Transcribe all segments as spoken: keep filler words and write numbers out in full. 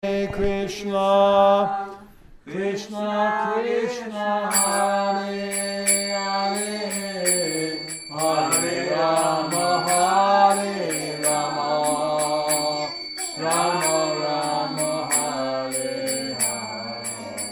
Krishna, Krishna Krishna, Hare Hare, Hare Rama, Hare Rama, Rama Rama, Hare Hare.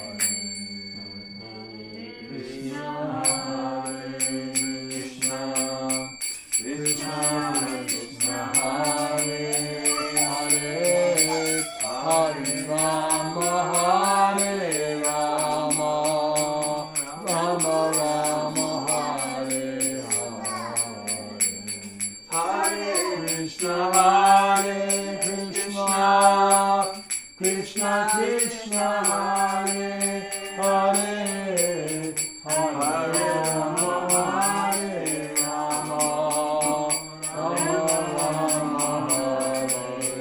Krishna, Hare Krishna, Krishna Krishna, Hare Hare, Hare Rama, Hare Rama, Rama Rama, Hare Hare. Hare Krishna, Hare Krishna, Krishna Krishna, Hare Hare, Hare Rama, Hare Rama, Rama Rama, Hare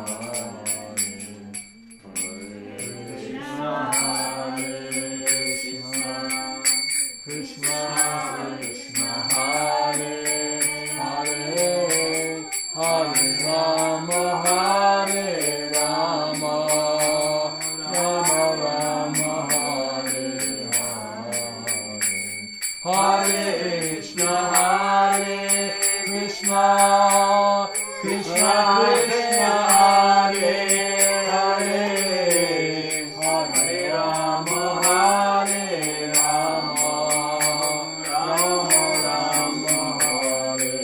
Krishna Krishna, Hare Hare, Hare Rama, Hare Rama, Rama Rama, Hare Hare. Hare Krishna, Hare Krishna, Krishna Krishna, Hare Hare, Hare Rama, Hare Rama, Rama Rama, Hare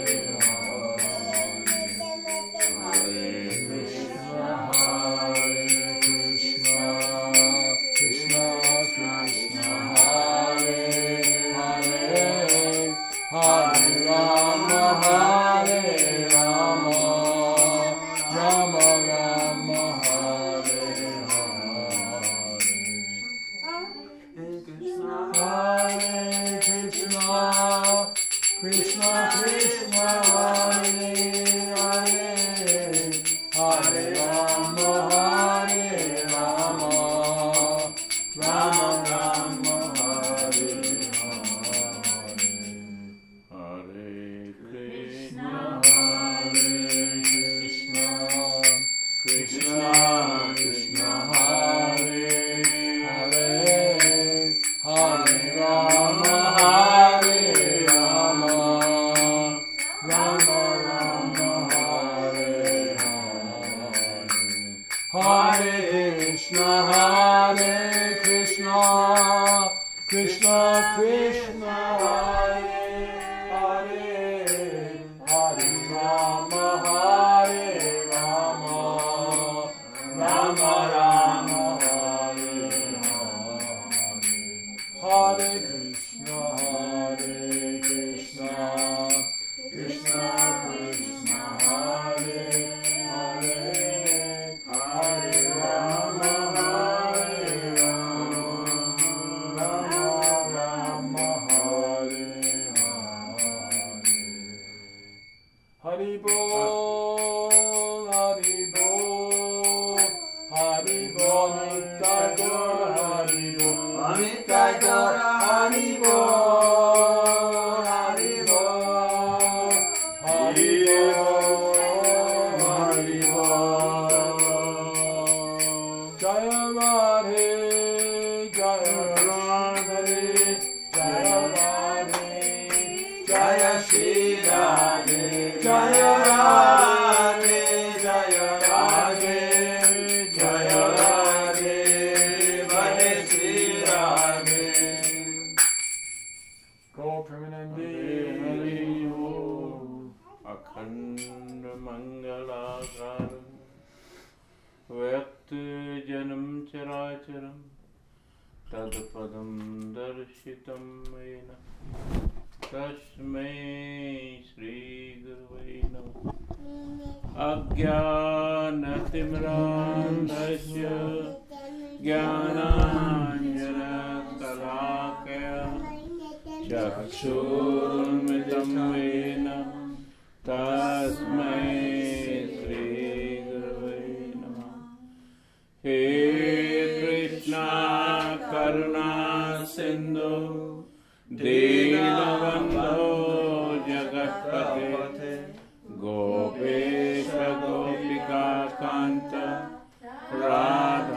Hare. Krishna, Hare Krishna, Krishna Krishna, Hare Hare, Hare Rama, Hare Rama, Rama Rama, Hare Hare. Hare Krishna, Krishna Krishna, Hare Hare, Hare Rama, Hare Rama, Rama Rama, Hare Hare. Hare Krishna, Hare Krishna, Krishna Krishna, Hare Hare, Hare Rama, Hare Rama, Rama Rama, Hare Hare. Hare Krishna, Hare Krishna, Krishna Krishna, Hare Hare, Hare Rama, Hare Rama, Rama Rama, Hare Hare. Hare Krishna, Hare Krishna, Krishna Krishna, Hare Hare, Hare Rama, Hare Rama, Rama Rama, Hare Hare. Hari Bol, Hari Bol, Hari Bol, Nitai Gaur, Hari Bol, Nitai Gaur, Hari Bol, Hari Bol, Hari Bol, Hari Bol. Jaya Radhe, Jaya Radhe, Jaya Radhe, Jaya Shri Radhe, Jaya Radhe, Jaya Radhe, Jaya Radhe, Radhe Shri Radhe. Go Premanandi, Hari Om. Akhanda Mangalakaram Vyakta Janam Characharam Tadpadam Darshitam Mena Tasmai Shri Guruvai Namah. Ajnanatimrandasya Jnananjana Salakaya Chakshurunmitam Mena Tasmai Shri Guruvai Namah. He Krishna Karuna Sindhu Dinabandho Jagatpate Gopesha Gopika Kanta Radha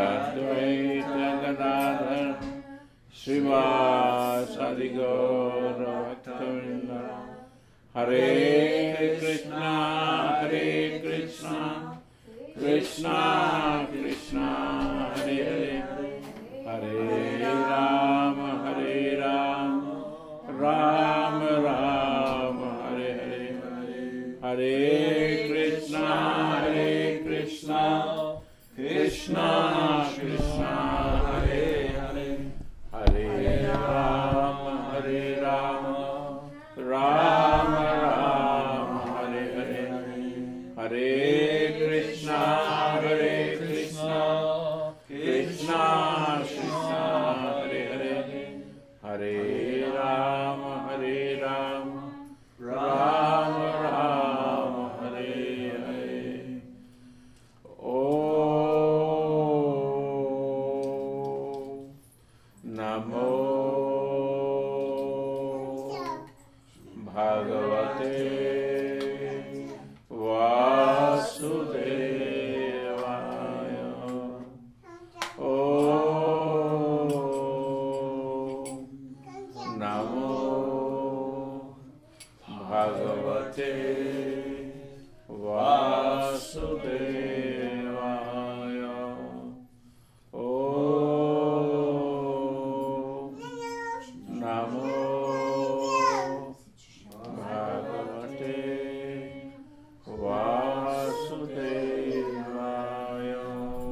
Advaita Gadadhar Srivasadi Gaura Bhaktavinda. Hare Krishna, Hare Krishna, Krishna Krishna, Hare Hare, Hare Rama, Hare Rama, Rama Rama, Hare Hare, Hare Krishna, Hare Krishna, Krishna Krishna, Hare Hare, Hare Rama, Hare Rama, Rama Rama, Hare Hare, Hare Krishna, Hare Krishna, Krishna Krishna, Hare Hare, Hare Rama, Hare Rama, Rama Rama, Hare Hare. Om Namo Bhagavate Vasudevaya. Om Namo Bhagavate Vasudevaya. Om Namo Bhagavate Vasudevaya.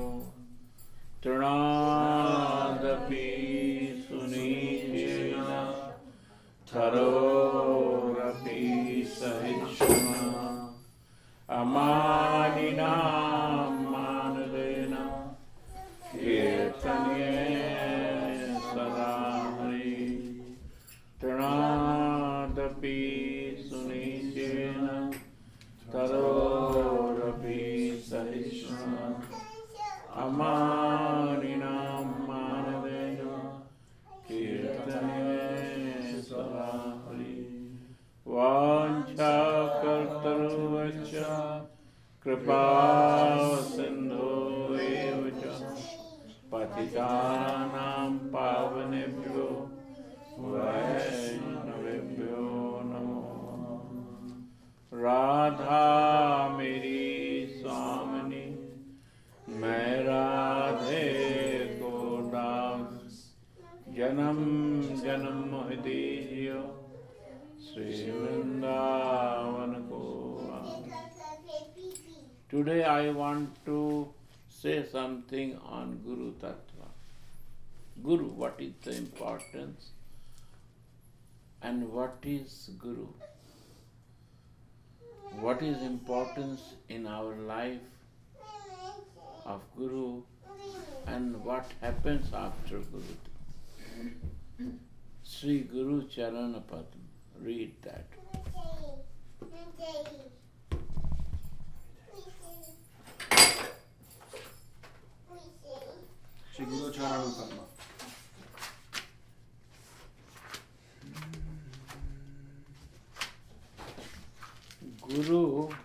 Trinadapi Sunitena Tarorapi Sahishma Amanina Manadena Kirtanye Sadahari. Trinadapi Sunitena Tarorapi Sahishma Amanina Manadena Kirtanye Sadahari. Vancha kartaruvacha kripa sindhu evacha patitanam pavanebhyo vaishnavebhyo namo. Radha meri swamini मैं राधे को दास जन्म जन्म मोह दीजियो श्री वृंदावन को आस। Today I want to say something on Guru Tattva. Guru, what is the importance and what is Guru? What is importance in our life of Guru and what happens after Guru? Sri Guru Charana Padma. Read that. Sri Guru Charana Padma. Guru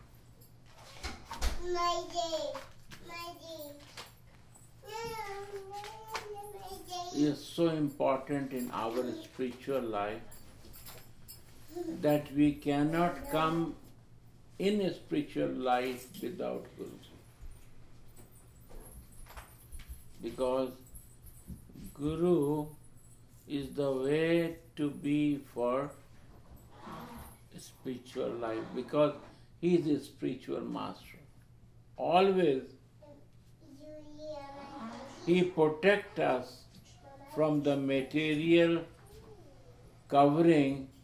is so important in our spiritual life that we cannot come in a spiritual life without Guru. Because Guru is the way to be for spiritual life, because he is a spiritual master. Always he protects us from the material covering,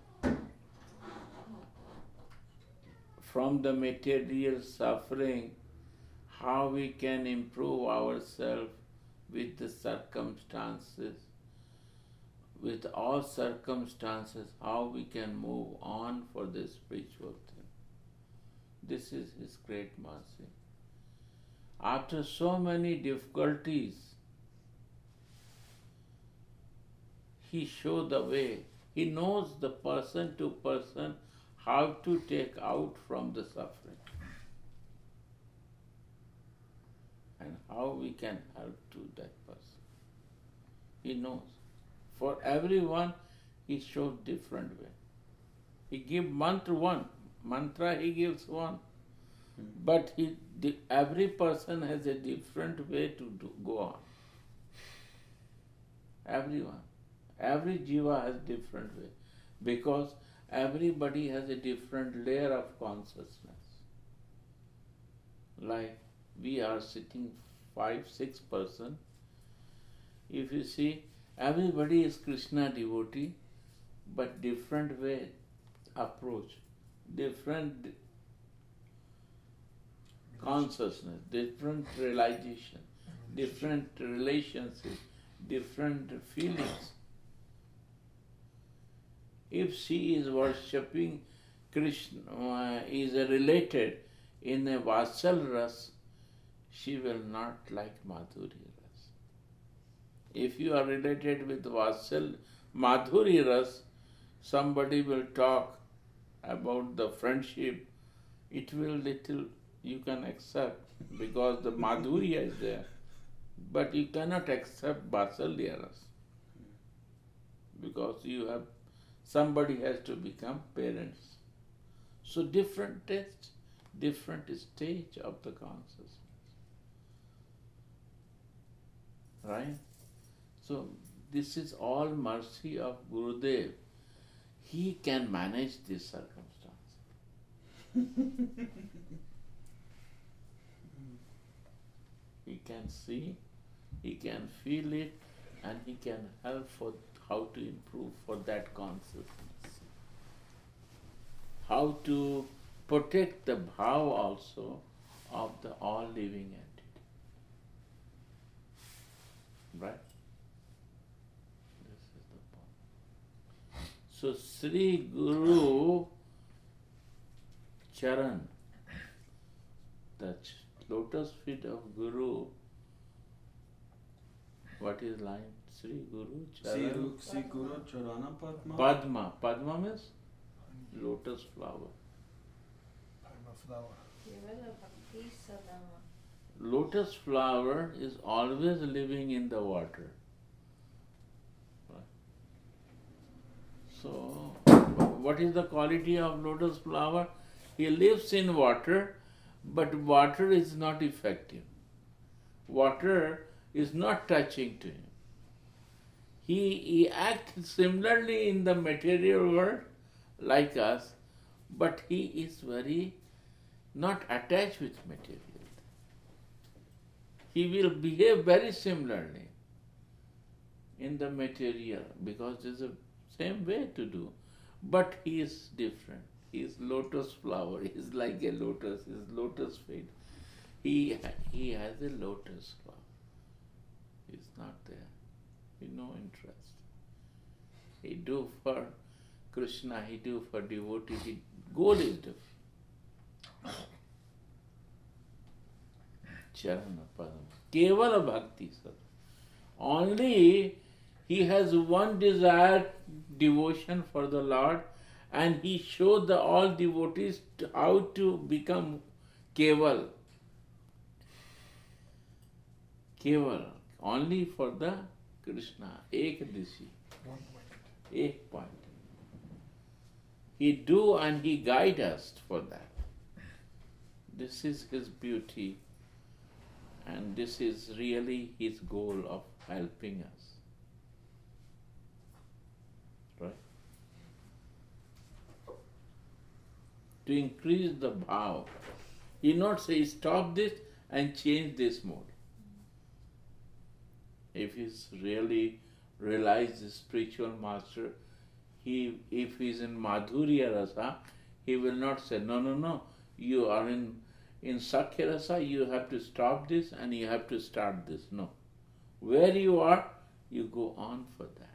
from the material suffering, how we can improve ourselves with the circumstances, with all circumstances, how we can move on for the spiritual thing. This is his great mercy. After so many difficulties, he shows the way. He knows the person to person how to take out from the suffering. and how we can help to that person. He knows. For everyone, he shows different way. He gives mantra one. Mantra he gives one. But he, every person has a different way to do, go on. Everyone. Every jiva has different way. Because everybody has a different layer of consciousness. Like we are sitting five, six person. If you see, everybody is Krishna devotee, but different way approach, different consciousness, different realization, different relationship, different feelings. If she is worshipping Krishna, uh, is related in a Vatsal Ras, she will not like Madhuri Ras. If you are related with Vatsal Madhuri Ras, somebody will talk about the friendship, it will little, you can accept because the Madhurya is there, but you cannot accept Vatsalya Ras because you have, somebody has to become parents. So different tests, different stage of the consciousness. Right? So this is all mercy of Gurudev. He can manage this circumstance. He can see, he can feel it, and he can help for how to improve for that consciousness. How to protect the bhav also of the all living entity. Right? This is the point. So Sri Guru Charan, the lotus feet of Guru, what is line? Sri Guru Charan. Sri Guru Charana Padma. Padma. Padma means lotus flower. Lotus flower is always living in the water. So, what is the quality of lotus flower? He lives in water, but water is not effective. Water is not touching to him. He, he acts similarly in the material world like us, but he is very not attached with material. He will behave very similarly in the material because there's a same way to do, but he is different. He is lotus flower. He is like a lotus. He is lotus feet. He he has a lotus flower. He is not there. He no interest. He do for Krishna. He do for devotee. He goal is different. Charana Padma. Kevala Bhakti Sat. Only he has one desire, devotion for the Lord, and he showed the all devotees how to become Keval. Keval. Only for the Krishna. Ekadishi. One point. Ek point. He do and he guide us for that. This is his beauty, and this is really his goal of helping us. Right? To increase the bhav. He not say stop this and change this mode. If he's really realized the spiritual master, he if he's in Madhurya Rasa, he will not say, no, no, no, you are in, in Sakhya Rasa, you have to stop this and you have to start this. No. Where you are, you go on for that.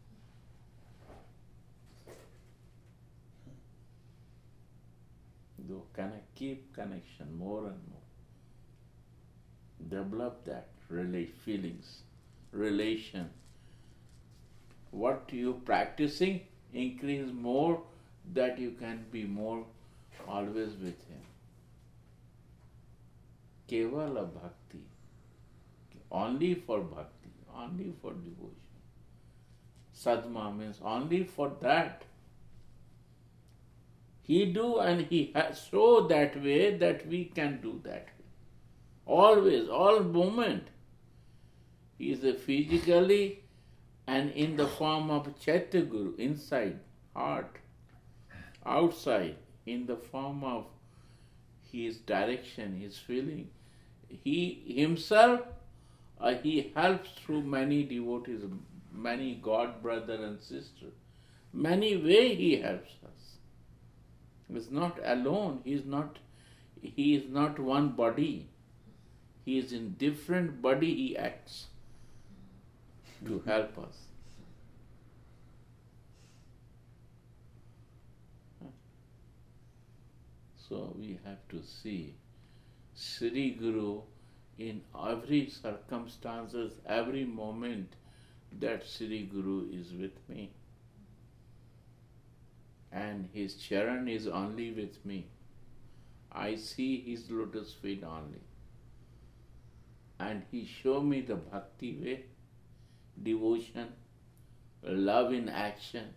You connect, keep connection more and more. Develop that rela- feelings, relation. What you practicing, increase more, that you can be more always with him. Kevala Bhakti. only for bhakti, only for devotion. Sadma means only for that. He do and he has show that way that we can do that way. Always, all moment. He is a physically and in the form of Chaitya Guru, inside, heart, outside, in the form of his direction, his feeling. He himself, uh, he helps through many devotees, many God brother and sister. Many way he helps us. He is not alone. He is not. He is not one body. He is in different body. He acts to help us. So we have to see Sri Guru in every circumstances, every moment, that Sri Guru is with me. And his charan is only with me. I see his lotus feet only. And he show me the bhakti way, devotion, love in action.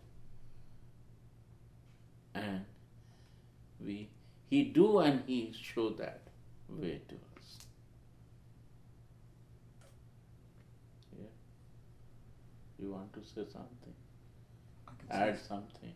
And we he do and he show that way to us. Yeah. You want to say something? I could Add say something.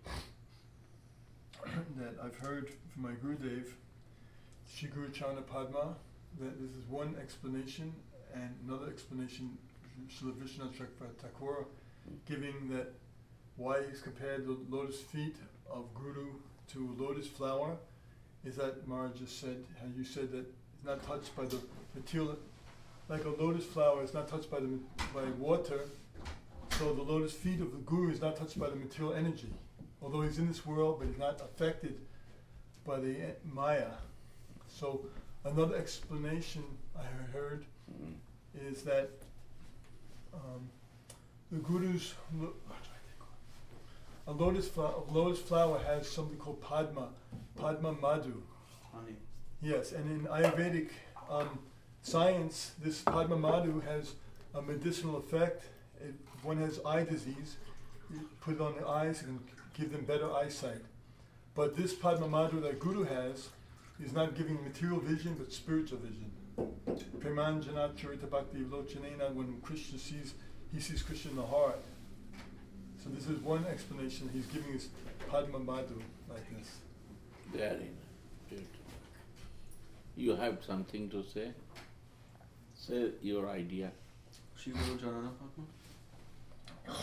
that I've heard from my Gurudev, Shri Guru Charana Padma, that this is one explanation, and another explanation, Srila Vishwanath Chakravarti Thakur, giving that why he's compared the lotus feet of Guru to a lotus flower, is that Maharaj just said, how you said that it's not touched by the material, like a lotus flower is not touched by the by water, so the lotus feet of the Guru is not touched by the material energy. Although he's in this world, but he's not affected by the Maya. So another explanation I heard Mm. is that um, the Guru's lo- a lotus flower, a lotus flower has something called Padma, Padma Madhu. Honey. Yes, and in Ayurvedic um, science, this Padma Madhu has a medicinal effect. If one has eye disease, you put it on the eyes and give them better eyesight. But this Padma Madhu that Guru has is not giving material vision, but spiritual vision. Premanjana Charita Bhakti Vilochanena, when Krishna sees, he sees Krishna in the heart. So this is one explanation. He's giving us Padma Madhu like this. Very nice. Beautiful. You have something to say? Say your idea. Shri Guru Charana Padma?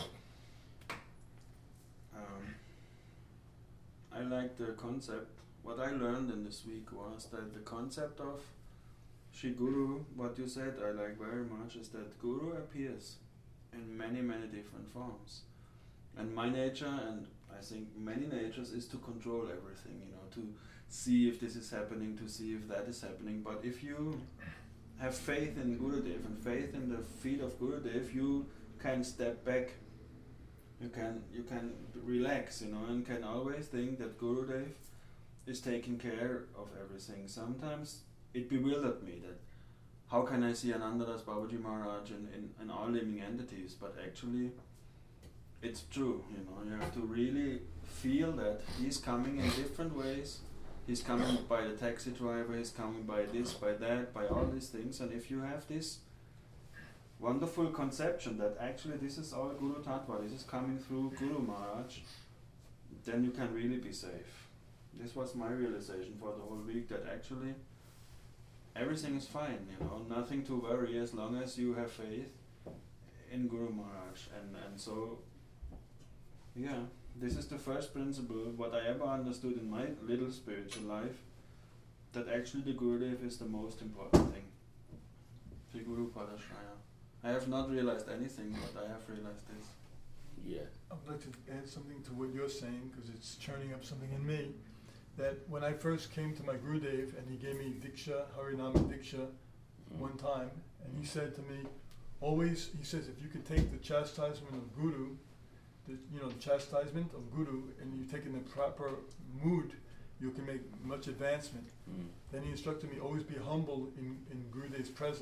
Um, I like the concept. What I learned in this week was that the concept of Shri Guru, what you said, I like very much, is that Guru appears in many, many different forms. And my nature, and I think many natures, is to control everything, you know, to see if this is happening, to see if that is happening. But if you have faith in Gurudev and faith in the feet of Gurudev, you can step back. You can you can relax, you know, and can always think that Gurudev is taking care of everything. Sometimes it bewildered me that how can I see Anandadas Babaji Maharaj in, in, in all living entities, but actually it's true, you know, you have to really feel that he's coming in different ways. He's coming by the taxi driver, he's coming by this, by that, by all these things. And if you have this wonderful conception that actually this is all Guru Tattva, this is coming through Guru Maharaj, then you can really be safe. This was my realization for the whole week, that actually everything is fine, you know, nothing to worry as long as you have faith in Guru Maharaj. And, and so, yeah, this is the first principle, what I ever understood in my little spiritual life, that actually the Gurudev is the most important thing. Shri Guru Padashraya. I have not realized anything, but I have realized this. Yeah. I would like to add something to what you're saying, because it's churning up something in me. That when I first came to my Gurudev and he gave me Diksha, Harinama Diksha, Mm. one time, and he said to me, always, he says, if you could take the chastisement of Guru, the, you know, the chastisement of Guru, and you take it in the proper mood, you can make much advancement. Mm. Then he instructed me, always be humble in, in Gurudev's presence.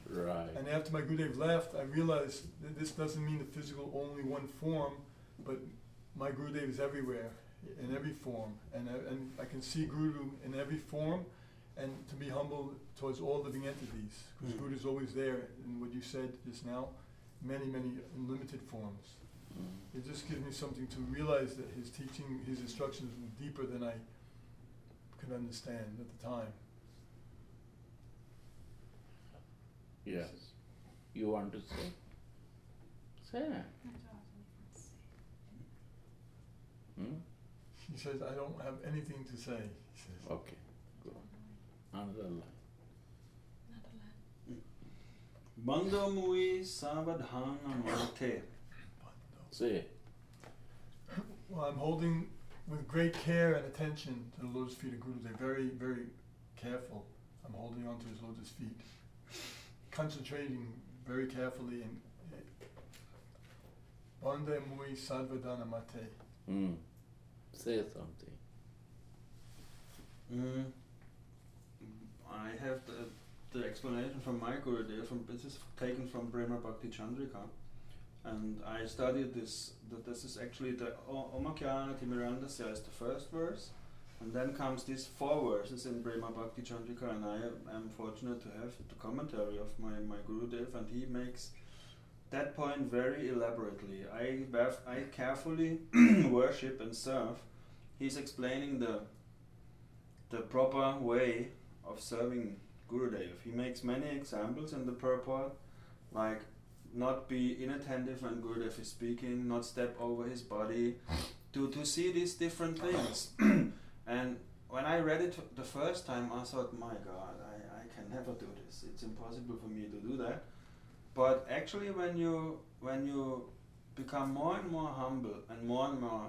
Right. And after my Gurudev left, I realized that this doesn't mean the physical only one form, but my Gurudev is everywhere, in every form. And I, and I can see Guru in every form, and to be humble towards all living entities. Because Mm. Guru is always there, in what you said just now, many, many unlimited forms. Mm. It just gives me something to realize that his teaching, his instructions were deeper than I could understand at the time. Yes. You want to say? Say. Hmm? He says, I don't have anything to say, he says. Okay, good. Another line. Bando mui savadhana mate. Say. Well, I'm holding with great care and attention to the lotus feet of Guru. They're very, very careful. I'm holding on to his lotus feet, concentrating very carefully and Bande mui sadvadana mate. Hmm. Say something. Mm. I have the, the explanation from my Gurudev. From this is taken from Prema Bhakti Chandrika, and I studied this. That this is actually the Omakyanati Mirandasya is the first verse, and then comes these four verses in Prema Bhakti Chandrika, and I am fortunate to have the commentary of my my Gurudev, and he makes that point very elaborately. I I carefully worship and serve. He's explaining the the proper way of serving Gurudev. He makes many examples in the purport, like not be inattentive when Gurudev is speaking, not step over his body, to, to see these different things. And when I read it the first time, I thought, my God, I, I can never do this. It's impossible for me to do that. But actually when you when you become more and more humble and more and more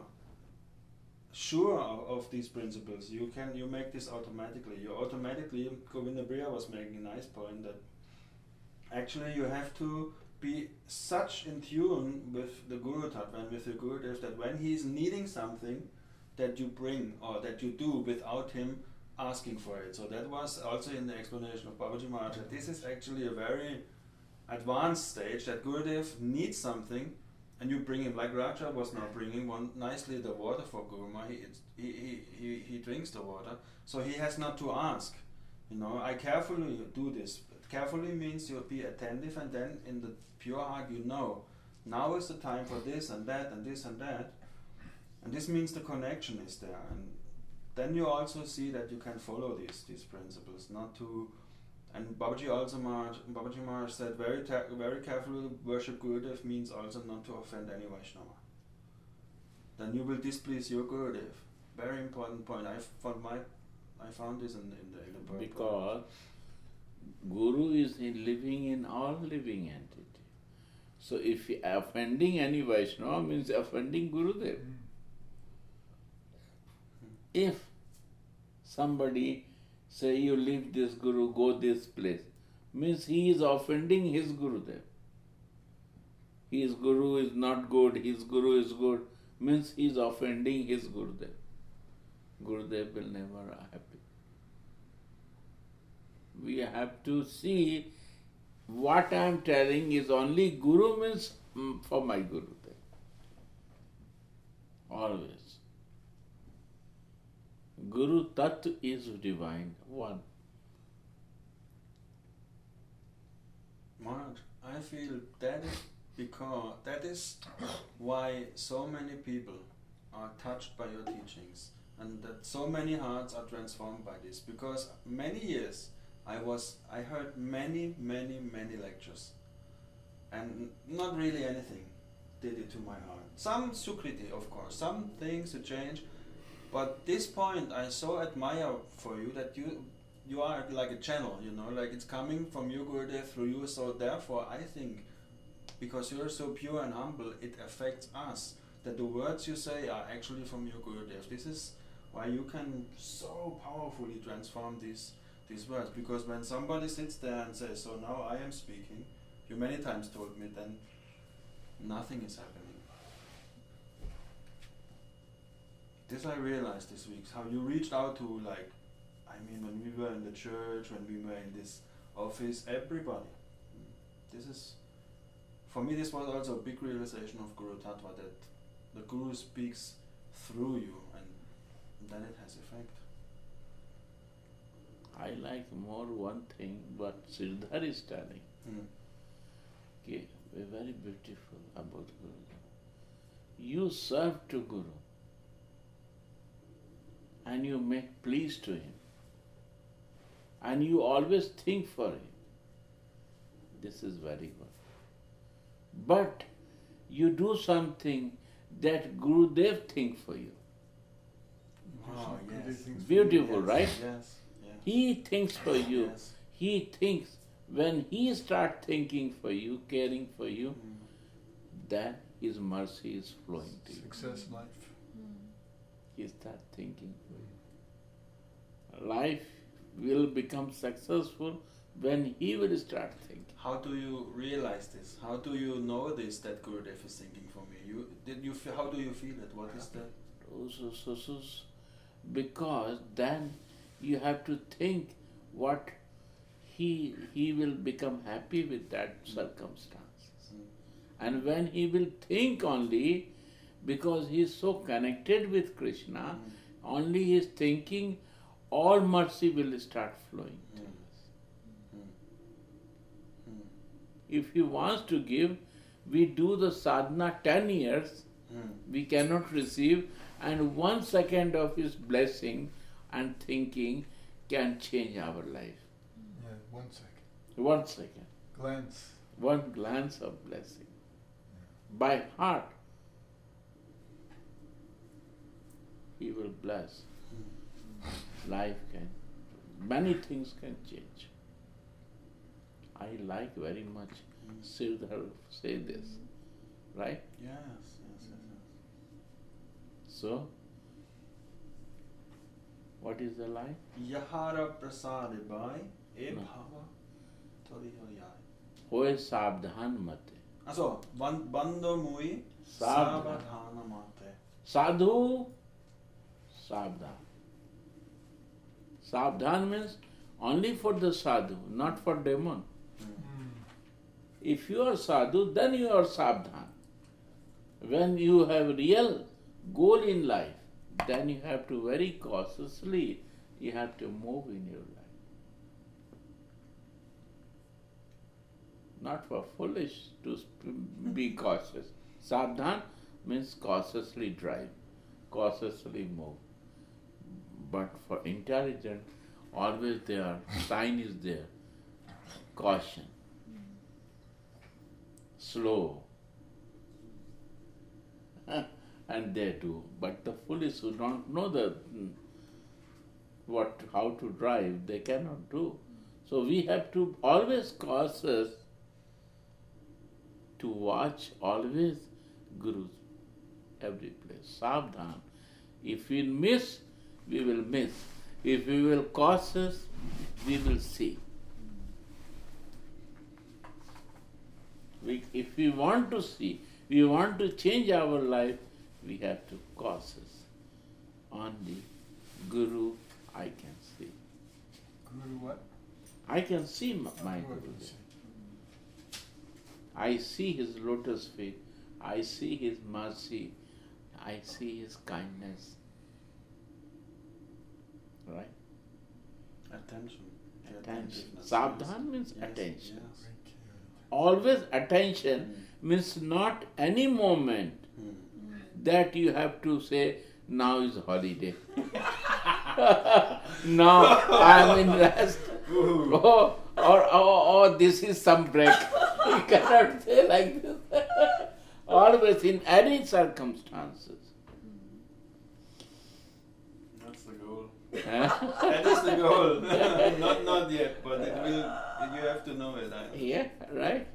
sure of, of these principles, you can you make this automatically. You automatically, Govinda Priya was making a nice point that actually you have to be such in tune with the Guru Tattva and with the Gurudev that when he is needing something, that you bring or that you do without him asking for it. So that was also in the explanation of Babaji Maharaj. That this is actually a very advanced stage, that Gurudev needs something and you bring him, like Raja was now bringing one nicely the water for Guruma. He, he, he, he, he drinks the water, so he has not to ask. You know, I carefully do this. Carefully means you'll be attentive, and then in the pure heart you know, now is the time for this and that and this and that. And this means the connection is there. And then you also see that you can follow these these principles, not to. And Babaji also Maharaj, Babaji Maharaj said very ta- very carefully worship Gurudev means also not to offend any Vaishnava. Then you will displease your Gurudev. Very important point. I found my, I found this in, in the in the purport. Because Guru is in living in all living entity. So if he offending any Vaishnava means offending Gurudev. Mm. If somebody say you leave this Guru, go this place, means he is offending his Gurudev. His Guru is not good, his Guru is good, means he is offending his Gurudev. Gurudev will never be happy. We have to see what I am telling is only Guru means mm, for my Gurudev. Always. Guru Tat is divine, one. Maharaj, I feel that is because that is why so many people are touched by your teachings, and that so many hearts are transformed by this. Because many years I was, I heard many, many, many lectures, and not really anything did it to my heart. Some sukriti, of course, some things to change. But this point I so admire for you, that you you are like a channel, you know, like it's coming from you, Gurudev, through you. So therefore I think, because you're so pure and humble, it affects us, that the words you say are actually from your Gurudev. This is why you can so powerfully transform these these words. Because when somebody sits there and says, so now I am speaking, you many times told me, then nothing is happening. This I realized this week, how you reached out to, like, I mean, when we were in the church, when we were in this office, everybody, this is, for me, this was also a big realization of Guru Tattva, that the Guru speaks through you, and then it has effect. I like more one thing what Sridhar is telling. Hmm. Okay, very beautiful about Guru. You serve to Guru and you make pleas to him and you always think for him. This is very good. But you do something that Gurudev think for you. Oh, Gurudev yes. thinks for Beautiful, Yes, right? Yes. Yeah. He thinks for you. Yes. He thinks, when he starts thinking for you, caring for you, Hmm. then his mercy is flowing to you. Success life. He starts thinking for you. Life will become successful when he will start thinking. How do you realize this? How do you know this, that Gurudev is thinking for me? You did you feel, how do you feel it? What is that? So, so, so, so, because then you have to think what he he will become happy with that circumstances. Mm. And when he will think only, because he is so connected with Krishna, Mm. only his thinking, all mercy will start flowing to Mm. us. Mm. Mm. If he wants to give, we do the sadhana ten years, Mm. we cannot receive, and one second of his blessing and thinking can change our life. Yeah, one second. One second, Glance. one glance of blessing. By heart, he will bless. Life can, many things can change. I like very much Mm. Sridhar say this, right? Yes, yes, yes, yes. So, what is the line? Yahara prasade bai, e No. bhava toriho yai. Hoye sabdhan mate. Also, ban- bando mui Sabdhan. sabadhana mate. Sadhu, sabdhan. Sabdhan means only for the sadhu, not for demon. Mm. Mm. If you are sadhu, then you are sabdhan. When you have real goal in life, then you have to very cautiously, you have to move in your life. Not for foolish to sp- be cautious. Sabdhan means cautiously drive, cautiously move. But for intelligent, always there, sign is there. Caution. Slow. And they do. But the foolish who don't know the mm, what how to drive, they cannot do. So we have to always cautious to watch always Guru's every place. Sabdhan. If we miss, we will miss. If we will cautious, we will see. We, if we want to see, we want to change our life, we have to cautious. Only Guru I can see. Guru what? I can see my, my Guru I Guru. can see. I see his lotus feet. I see his mercy. I see his kindness. Right? Attention. The Attention. attentiveness. Sabdhan means Yes, attention. yes. Very cute. Always attention Mm. means not any moment Mm. that you have to say, now is holiday. Now I am in rest. Ooh. Oh, or, or, or this is some break. You cannot say like this. Always in any circumstances. That's the goal. Huh? That is the goal. not not yet, but it will. You have to know it. I, Yeah, right?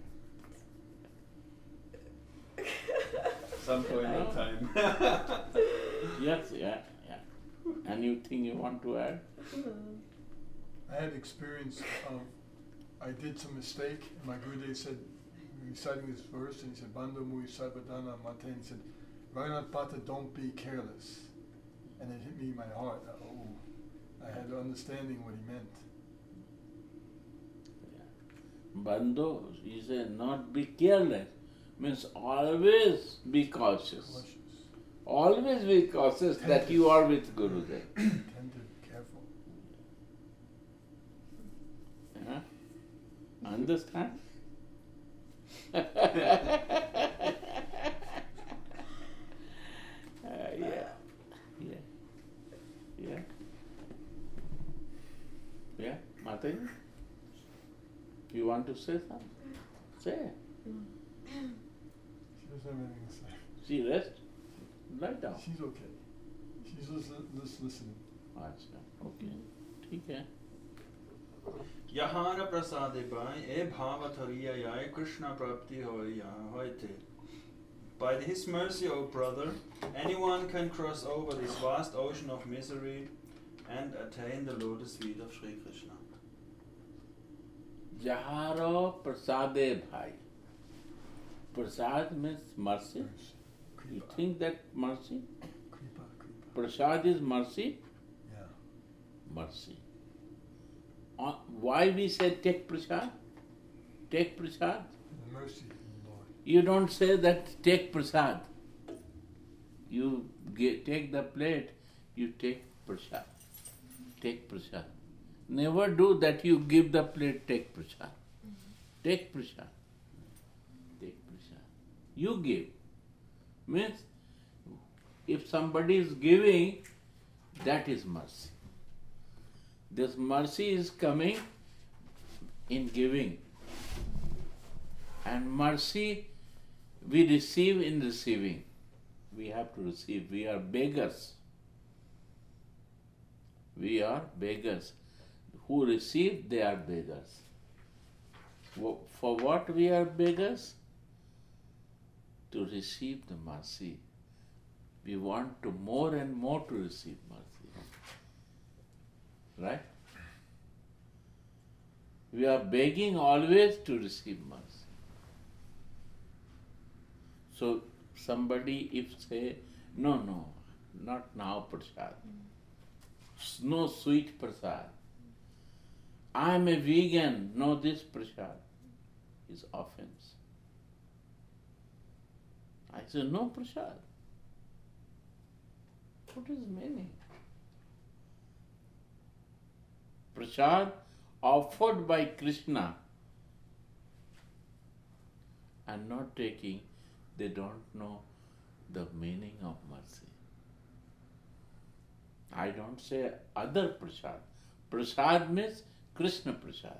some point in time. Yes, yeah, yeah. Anything you want to add? I had experience of, I did some mistake, and my Gurudev said, reciting this verse, and he said, Bando mui sabadana mate, and he said, Raghunath Bhatta, don't be careless. And it hit me in my heart. Oh, I had understanding what he meant. Bando, he said, not be careless. Means always be cautious. Cautious. Always be cautious that you are with Gurudev. Attentive, careful. Yeah? Understand? uh, yeah. Yeah. Yeah. Yeah, Mataji? You want to say something? Say. She doesn't have anything to say. She rest. Lie down. She's okay. She's just, just listening. अच्छा, okay. ठीक है. Yahara prasade bhai e bhavathariya yai Krishna prapti hoy hoite. By His mercy, O brother, anyone can cross over this vast ocean of misery and attain the lotus feet of Sri Krishna. Jaharo prasade bhai. Prasad means mercy. You Kripa. think that mercy? Kripa, kripa. Prasad is mercy? Yeah. Mercy. Uh, why we say take prasad? Take prasad? The mercy from the Lord. You don't say that take prasad. You get, take the plate, you take prasad. Take prasad. Never do that you give the plate, take prasad. Take prasad. Take prasad. You give. Means, if somebody is giving, that is mercy. This mercy is coming in giving. And mercy we receive in receiving. We have to receive. We are beggars. We are beggars. Who receive, they are beggars. For what we are beggars? To receive the mercy. We want to more and more to receive mercy. Right? We are begging always to receive mercy. So somebody if say, no, no, not now prasad. No sweet prasad. I am a vegan, no this prasad is offense. I say, no prasad. What is meaning? Prasad offered by Krishna and not taking, they don't know the meaning of mercy. I don't say other prasad. Prasad means Krishna prasad.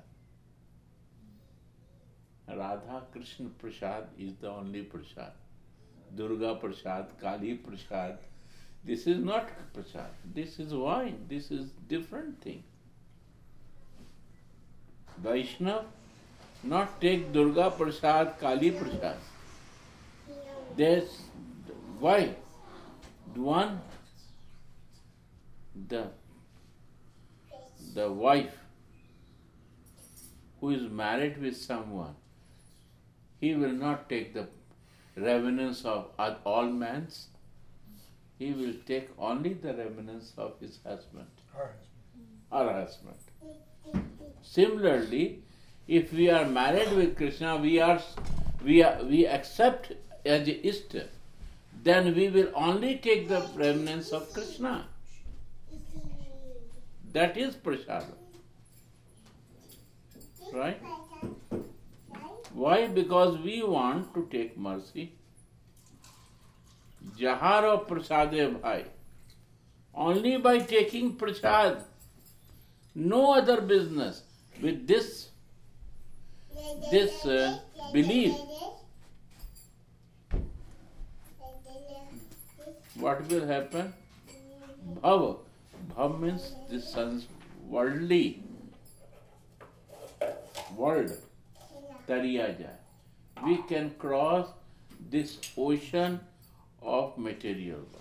Radha Krishna prasad is the only prasad. Durga prasad, Kali prasad. This is not prasad. This is wine. This is different thing. Vaishnav not take Durga prasad, Kali prasad. There's why? One, the the wife who is married with someone, he will not take the revenants of all men's. He will take only the revenants of his husband. Her Our husband. Similarly, if we are married with Krishna, we are we are, we accept as Ishta, then we will only take the remnants of Krishna. That is prasada. Right? Why? Because we want to take mercy. Jaharo prasade bhai. Only by taking prasad. No other business. With this, this uh, belief, what will happen? Bhav. Bhav means this sense worldly world. Tariya jai. We can cross this ocean of material world.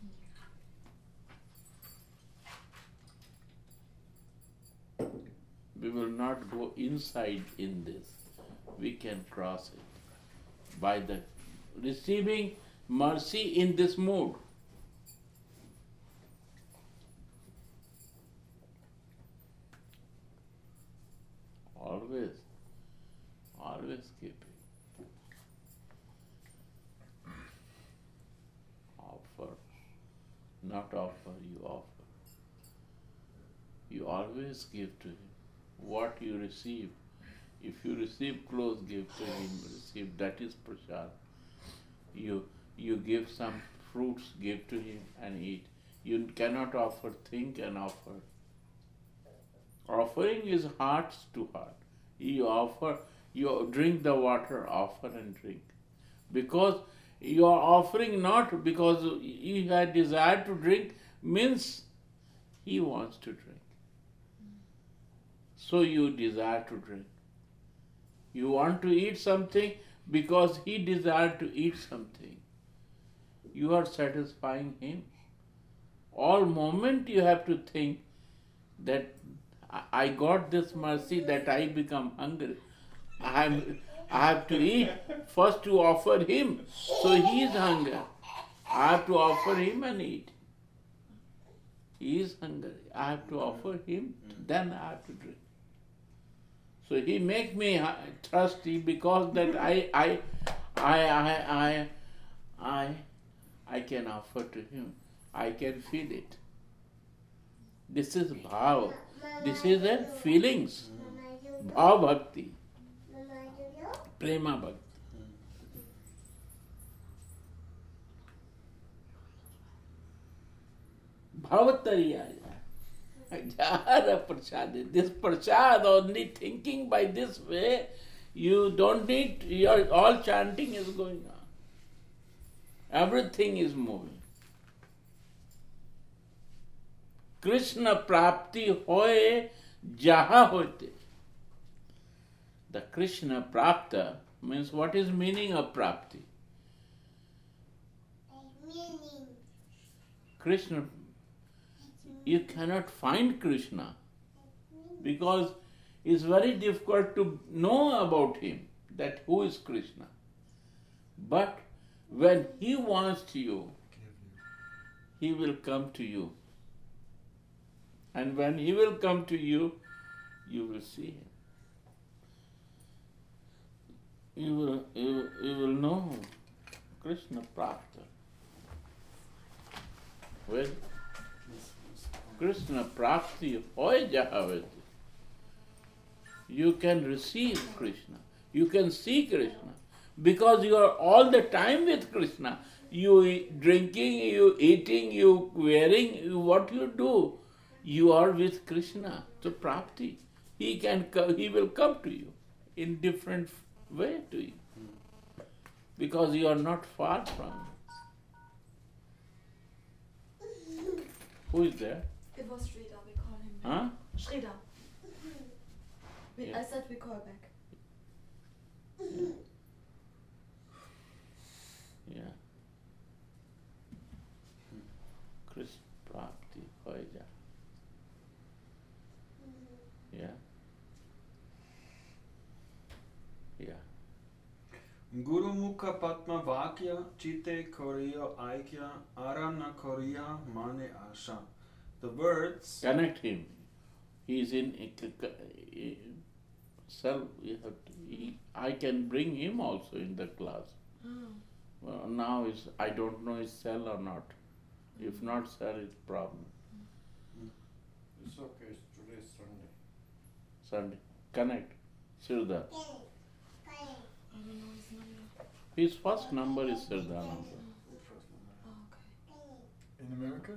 We will not go inside in this. We can cross it by the receiving mercy in this mood. Always. not offer, you offer. You always give to him what you receive. If you receive clothes, give to him, receive, that is prasad. You, you give some fruits, give to him and eat. You cannot offer, think and offer. Offering is heart to heart. You offer, you drink the water, offer and drink. Because you are offering not because you had desire to drink, means he wants to drink. So you desire to drink. You want to eat something because he desired to eat something. You are satisfying him. All moment you have to think that I got this mercy that I become hungry. I have, I have to eat first to offer him. So he is hunger. I have to offer him and eat. He is hungry. I have to offer him, then I have to drink. So he make me thirsty because that I I I I I I I can offer to him. I can feel it. This is bhav. This is a feelings. Bhav bhakti. Prema bhakti. Bhavatariya. Jara prasad. This prasad, only thinking by this way, you don't need, your all chanting is going on. Everything is moving. Krishna prapti hoye jaha hote. The Krishna prapta means what is meaning of prapti? Meaning. Krishna, you cannot find Krishna because it's very difficult to know about him, that who is Krishna. But when he wants you, he will come to you. And when he will come to you, you will see him. You will, you, will- you will know Krishna Prapta. Well, Krishna Prapti hoy jahavati. You can receive Krishna. You can see Krishna. Because you are all the time with Krishna. You eat- drinking, you eating, you wearing, you, what you do, you are with Krishna. So Prapti. He can co- he will come to you in different way to you. Because you are not far from him. Who is there? It was Shrida, we call him back. Huh? Shrida. We, Yeah. I said we call back. Yeah. Krishna Prapti hoy ja. Yeah. Yeah. Guru Mukha Padma Vakya Chite Koriya Aikya Arana Koriya Mane Asha. The words Connect him. He is in a c- c- self. You have to, he, I can bring him also in the class. Oh. Well, now is I don't know is cell or not. If not cell, it's problem. It's okay, today's Sunday. Sunday. Connect. Sirdhar. I don't know his number. His first number is Sirdhar number. Oh, okay. In America?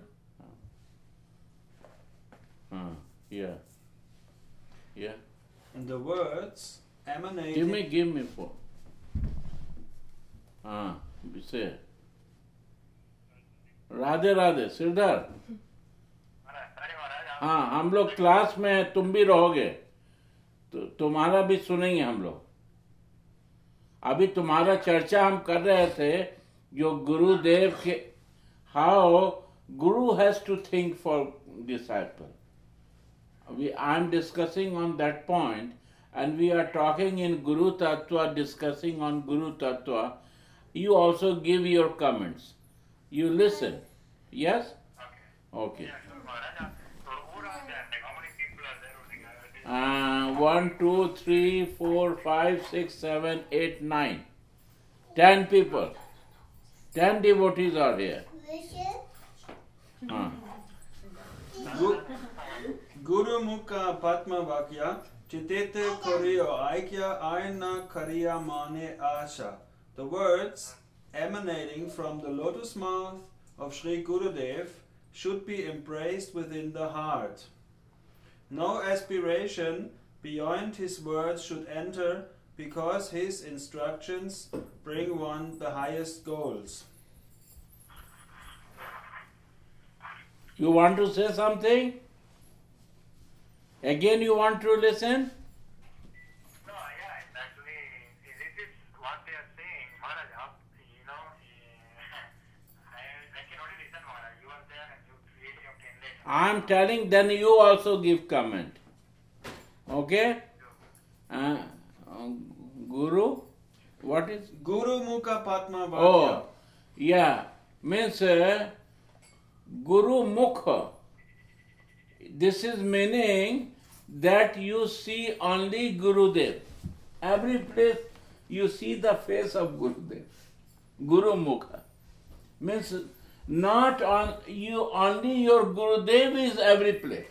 Huh. Yeah. Yeah. the words emanating. Give me, give me phone. हाँ से राधे राधे सिरदार हाँ हम लोग class में तुम भी रहोगे तो तुम्हारा भी सुनेंगे हम लोग अभी तुम्हारा चर्चा हम कर रहे थे जो गुरुदेव के how guru has to think for disciple we I am discussing on that point and we are talking in Guru Tattva, discussing on Guru Tattva. You also give your comments. You listen. Yes? Okay. Uh, one, two, three, four, five, six, seven, eight, nine. Ten people. Ten devotees are here. Uh. Gu- Guru Mukha Padma Vakya Chitete Koriyo Aikya Aina Kariya Mane Asha. The words emanating from the lotus mouth of Sri Gurudev should be embraced within the heart. No aspiration beyond his words should enter, because his instructions bring one the highest goals. You want to say something? Again you want to listen? No, yeah, it's actually, this is what they are saying, Maharaj, how- you know, eh, I, I can only listen, Maharaj. You are there and you really have to enlighten. I am telling, then you also give comment. Okay? Uh, uh, Guru? What is? Guru Mukha Padma Vakya. Oh, yeah. Means uh, Guru Mukha. This is meaning that you see only Gurudev. Every place you see the face of Gurudev. Guru Mukha. Means not on you, only your Gurudev is every place.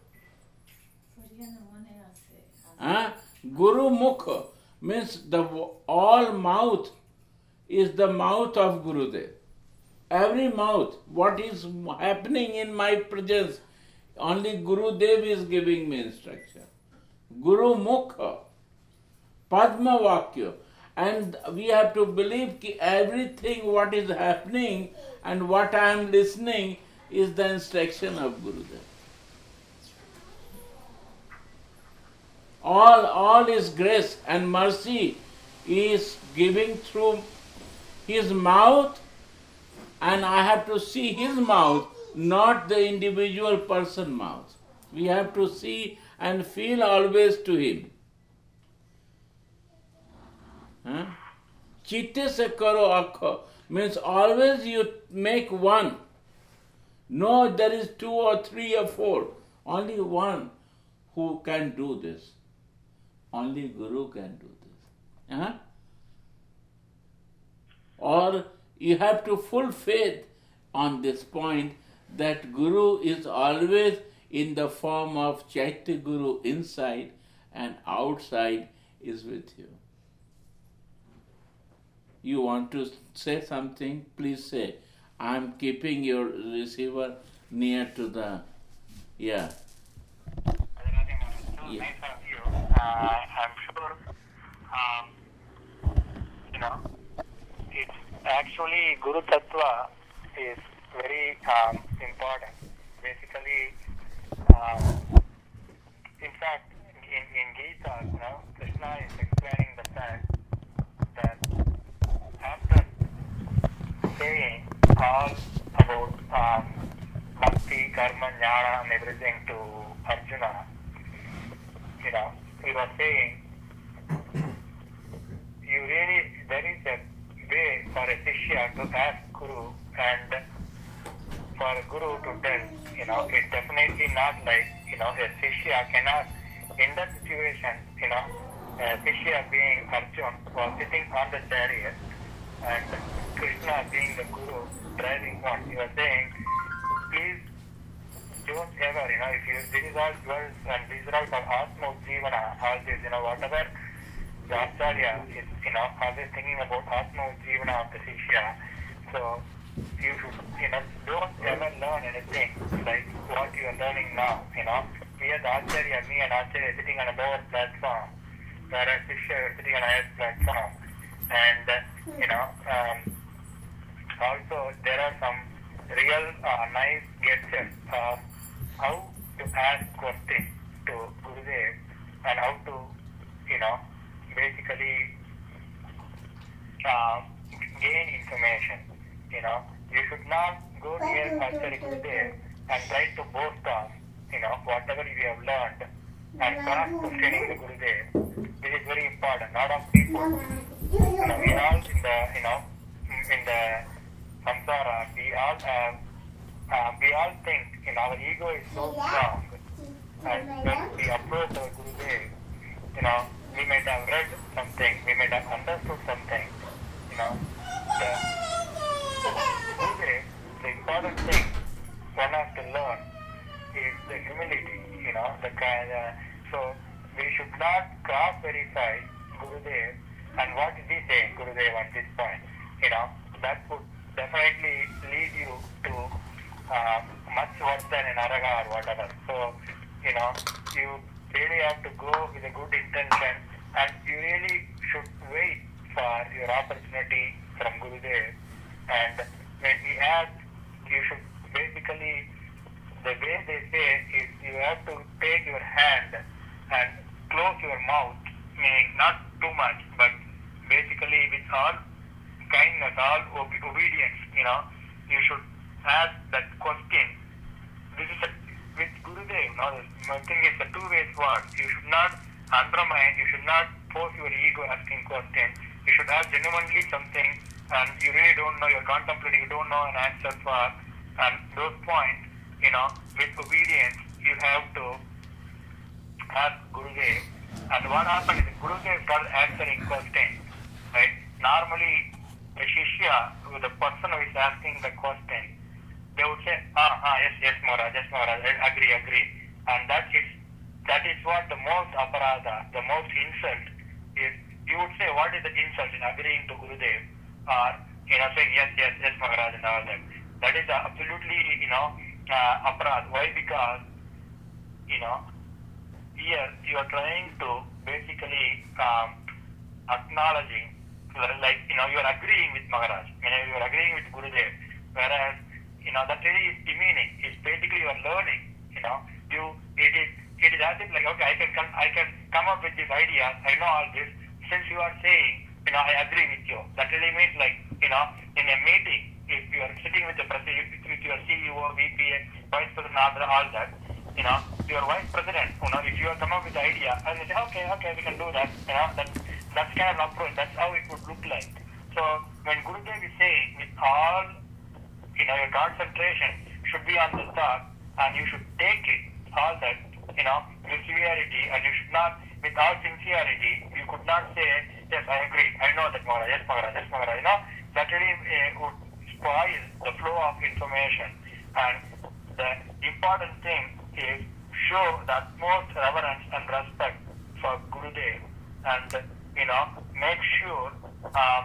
Huh? Guru Mukha means the all mouth is the mouth of Gurudev. Every mouth, what is happening in my presence, only Gurudev is giving me instruction. Guru Mukha, Padma Vakya. And we have to believe that everything what is happening and what I am listening is the instruction of Gurudev. All, all His grace and mercy is giving through His mouth, and I have to see His mouth, not the individual person mouth. We have to see and feel always to Him. Huh? Chitte se karo akho means always you make one. No, there is two or three or four. Only one who can do this. Only Guru can do this. Uh-huh. Or you have to full faith on this point that Guru is always in the form of Chaitya Guru inside and outside is with you. You want to say something? Please say. I am keeping your receiver near to the, yeah. So Yeah. nice of you. Uh, I'm sure, um, you know, it's actually Guru Tattva is very um, important. Basically, um, in fact, in, in Gita, you know, Krishna is explaining the fact that after saying all about um, bhakti, karma, jnana, and everything to Arjuna, you know, he was saying, you really, there is a way for a Shishya to ask Guru and for a Guru to tell, you know, it's definitely not like, you know, a Shishya cannot, in that situation, you know, a Shishya being Arjuna was sitting on the chariot and Krishna being the Guru driving one. He was saying, please don't ever, you know, if you, this is all words and these are all for Atma Jivana, all this, you know, whatever the Acharya is, you know, always thinking about Atma Jivana of the Shishya. So, you should, you know, don't ever learn anything like what you are learning now, you know. We are the Acharya, me and Acharya sitting on a lower platform, whereas Shishya is sitting on a higher platform. And, uh, you know, um, also there are some real uh, nice gestures of how to ask questions to Gurudev and how to, you know, basically uh, gain information. You know, you should not go near Acharya Gurudev and try to boast on, you know, whatever you have learned and start questioning the Gurudev. This is very important. A lot of people, you know, we all in the, you know, in the samsara, we all have, uh, we all think, you know, our ego is so strong. And when we approach our Gurudev, you know, we might have read something, we might have understood something, you know. The Gurudev, the important thing, what one has to learn is the humility, you know, the kind of, so we should not cross-verify Gurudev and what is he saying, Gurudev, at this point, you know, that would definitely lead you to uh, much worse than an araga or whatever. So, you know, you really have to go with a good intention and you really should wait for your opportunity from Gurudev. And when he asks, you should basically, the way they say is you have to take your hand and close your mouth, meaning not too much, but basically with all kindness, all ob- obedience, you know, you should ask that question. This is a, with Gurudev, you know, I think it's a two-way sword. You should not undermine, you should not force your ego asking questions. You should ask genuinely something and you really don't know, you're contemplating, you don't know an answer for, and those points, you know, with obedience, you have to ask Gurudev. And what happens is Gurudev starts answering questions, right? Normally, the Shishya, the person who is asking the question, they would say, ah, ah, yes, yes, Maharaj, yes, Maharaj, I agree, agree. And that is, that is what the most aparadha, the most insult is. You would say, what is the insult in agreeing to Gurudev? Or, you know, saying, yes, yes, yes, Maharaj, and all that. That is absolutely, you know, uh, aparadha. Why? Because, you know, here you are trying to basically um, acknowledging, like, you know, you are agreeing with Maharaj, you know, you are agreeing with Gurudev, whereas, you know, that really is demeaning. It's basically you are learning, you know, you, it is, it is as if like, okay, I can come, I can come up with this idea, I know all this, since you are saying, you know, I agree with you. That really means like, you know, in a meeting, if you are sitting with the president, with your C E O, V P, Vice President, all that, you know, your Vice President, you know, if you have come up with the idea, and they say, okay, okay, we can do that, you know, that, that's kind of an approach, that's how it would look like. So, when Gurudev is saying, with all, you know, your concentration should be on the thought, and you should take it, all that, you know, with severity, and you should not, without sincerity, you could not say, yes, I agree, I know that Maharaj, yes, Maharaj, yes, Maharaj, you know, that really uh, would spoil the flow of information. And the important thing is show the utmost reverence and respect for Gurudev, and, you know, make sure um,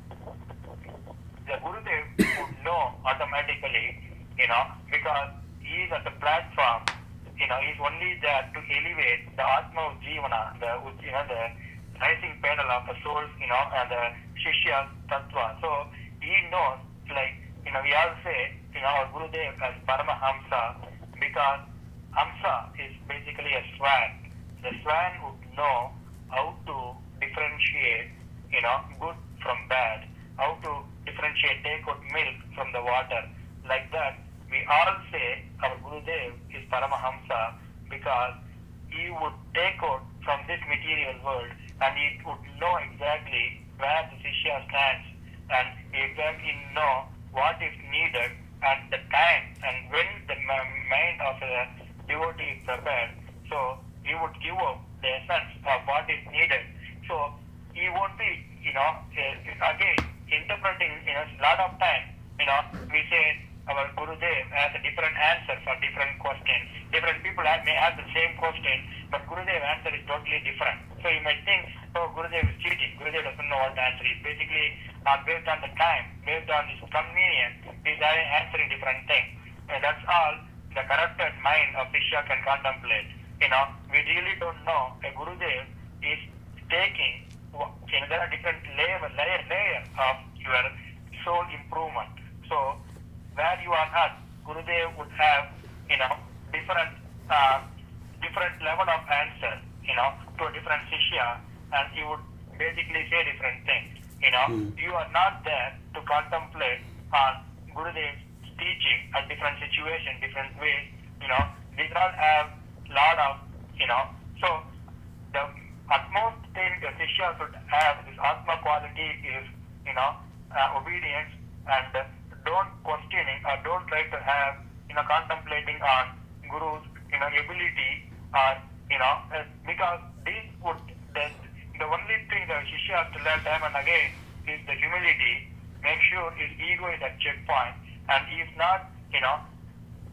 the Gurudev would know automatically, you know, because he is at the platform, you know, he's only there to elevate the Atma Jivana, the, you know, the rising pedal of the souls, you know, and the Shishya Tattva. So he knows, like, you know, we all say, you know, our Gurudev as Paramahamsa, because Hamsa is basically a swan. The swan would know how to differentiate, you know, good from bad, how to differentiate, take out milk from the water. Like that, we all say our Gurudev is Paramahamsa because he would take out from this material world and he would know exactly where the Shishya stands and exactly know what is needed and the time and when the mind of a devotee is prepared. So he would give up the essence of what is needed. So he won't be, you know, uh, again, interpreting, you know, a lot of time, you know, we say our Gurudev has a different answer for different questions. Different people have, may have the same question, but Gurudev answer is totally different. So you might think, oh, Gurudev is cheating. Gurudev doesn't know what the answer is. Basically, uh, based on the time, based on his convenience, he's answering different things. And that's all the corrupted mind of Shishya can contemplate. You know, we really don't know. A Gurudev is taking, you know, there are different layer, layer, layer of your soul improvement. So, where you are at, Gurudev would have, you know, different, uh, different level of answer, you know, to a different Shishya, and he would basically say different things. You know, mm. you are not there to contemplate on Gurudev's teaching at different situations, different ways. You know, these all have lot of, you know, so the utmost thing the Shishya should have, this Atma quality is, you know, uh, obedience and uh, don't questioning or don't try to have, you know, contemplating on Guru's, you know, ability or, you know, uh, because this would, the, the only thing the Shishya has to learn time and again is the humility, make sure his ego is at checkpoint and he is not, you know,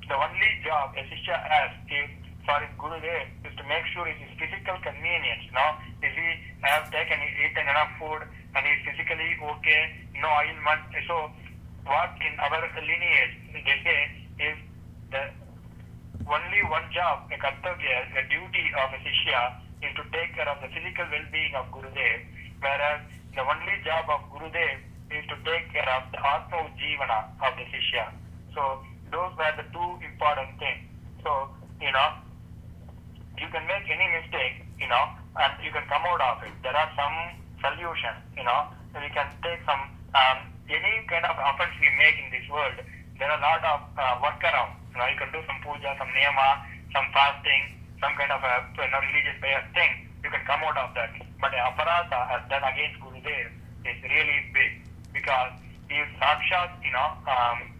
the only job a Shishya has is for his Gurudev is to make sure his physical convenience, you know, if he has taken, eaten enough food and he is physically okay, no ailment. So what in our lineage they say is the only one job, a kartavya, a duty of a Shishya is to take care of the physical well-being of Gurudev, whereas the only job of Gurudev is to take care of the Atma Ujjivana of the Shishya. So those were the two important things. So, you know, you can make any mistake, you know, and you can come out of it. There are some solutions, you know. We can take some, um, any kind of offense we make in this world, there are a lot of uh, workaround. You know, you can do some puja, some niyama, some fasting, some kind of a you know, religious way of thing. You can come out of that. But the aparatha has done against Gurudev is really big because he is sakshat, you know, um,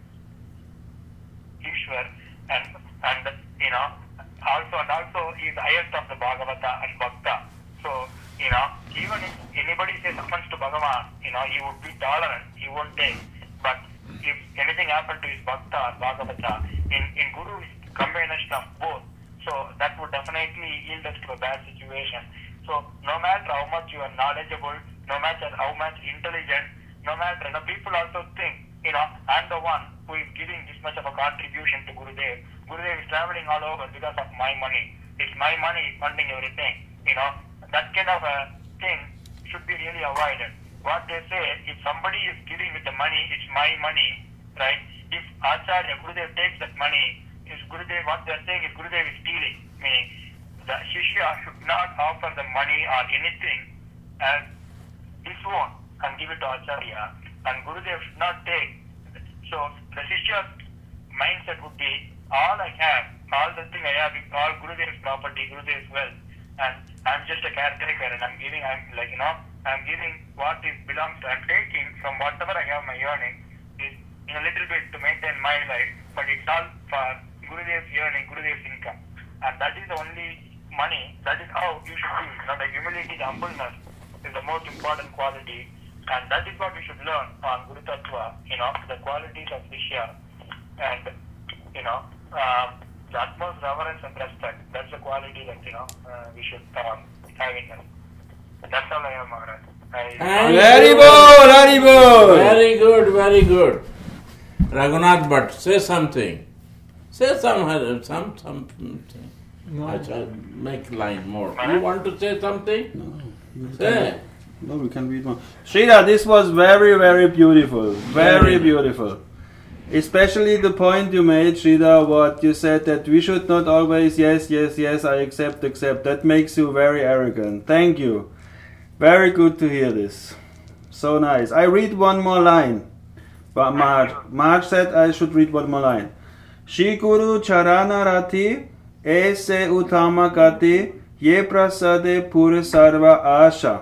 Ishwar, and and you know, also and also he is the highest of the Bhagavata and Bhakta. So, you know, even if anybody says offense to Bhagavan, you know, he would be tolerant, he won't take. But if anything happened to his Bhakta or Bhagavata, in, in Guru's combination of both, so that would definitely yield us to a bad situation. So no matter how much you are knowledgeable, no matter how much intelligent, no matter, you know, people also think, you know, I'm the one who is giving this much of a contribution to Gurudev. Gurudev is traveling all over because of my money. It's my money funding everything. You know, that kind of a thing should be really avoided. What they say, if somebody is giving with the money, it's my money, right? If Acharya Gurudev takes that money, is Gurudev, what they're saying is Gurudev is stealing. Meaning, the Shishya should not offer the money or anything as his own and give it to Acharya. And Gurudev should not take. So the Shishya's mindset would be, all I have, all the thing I have is all Gurudev's property, Gurudev's wealth. And I'm just a caretaker and I'm giving, I'm like, you know, I'm giving what is belongs to, I'm taking from whatever I have my earning is in a little bit to maintain my life, but it's all for Gurudev's earning, Gurudev's income. And that is the only money, that is how you should be. You know, the humility, the humbleness is the most important quality. And that is what we should learn on Guru Tattva, you know, the qualities of Shishya. And, you know, um, the utmost reverence and respect, that's the quality that, you know, uh, we should um, have in us. That's all I have, Maharaj. I, Very good, very good. Very good, very good. Raghunath Bhatt, say something. Say some, some, something. No. I shall make line more. You want to say something? No. Say. No, we can read more. Srida, this was very, very beautiful. Very Yeah. beautiful. Especially the point you made, Srida, what you said that we should not always, yes, yes, yes, I accept, accept. That makes you very arrogant. Thank you. Very good to hear this. So nice. I read one more line. But Marge, Marge said I should read one more line. Shri Guru Charana Rati Aise Utama Kati Ye Prasade Pure Sarva Asha.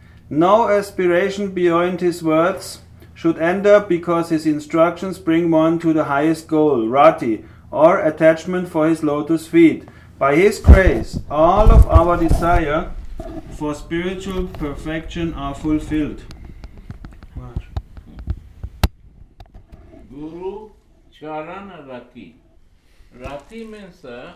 No aspiration beyond his words should end up because his instructions bring one to the highest goal, Rati, or attachment for his lotus feet. By his grace, all of our desire for spiritual perfection are fulfilled. Guru Charana Rati. Rati means uh,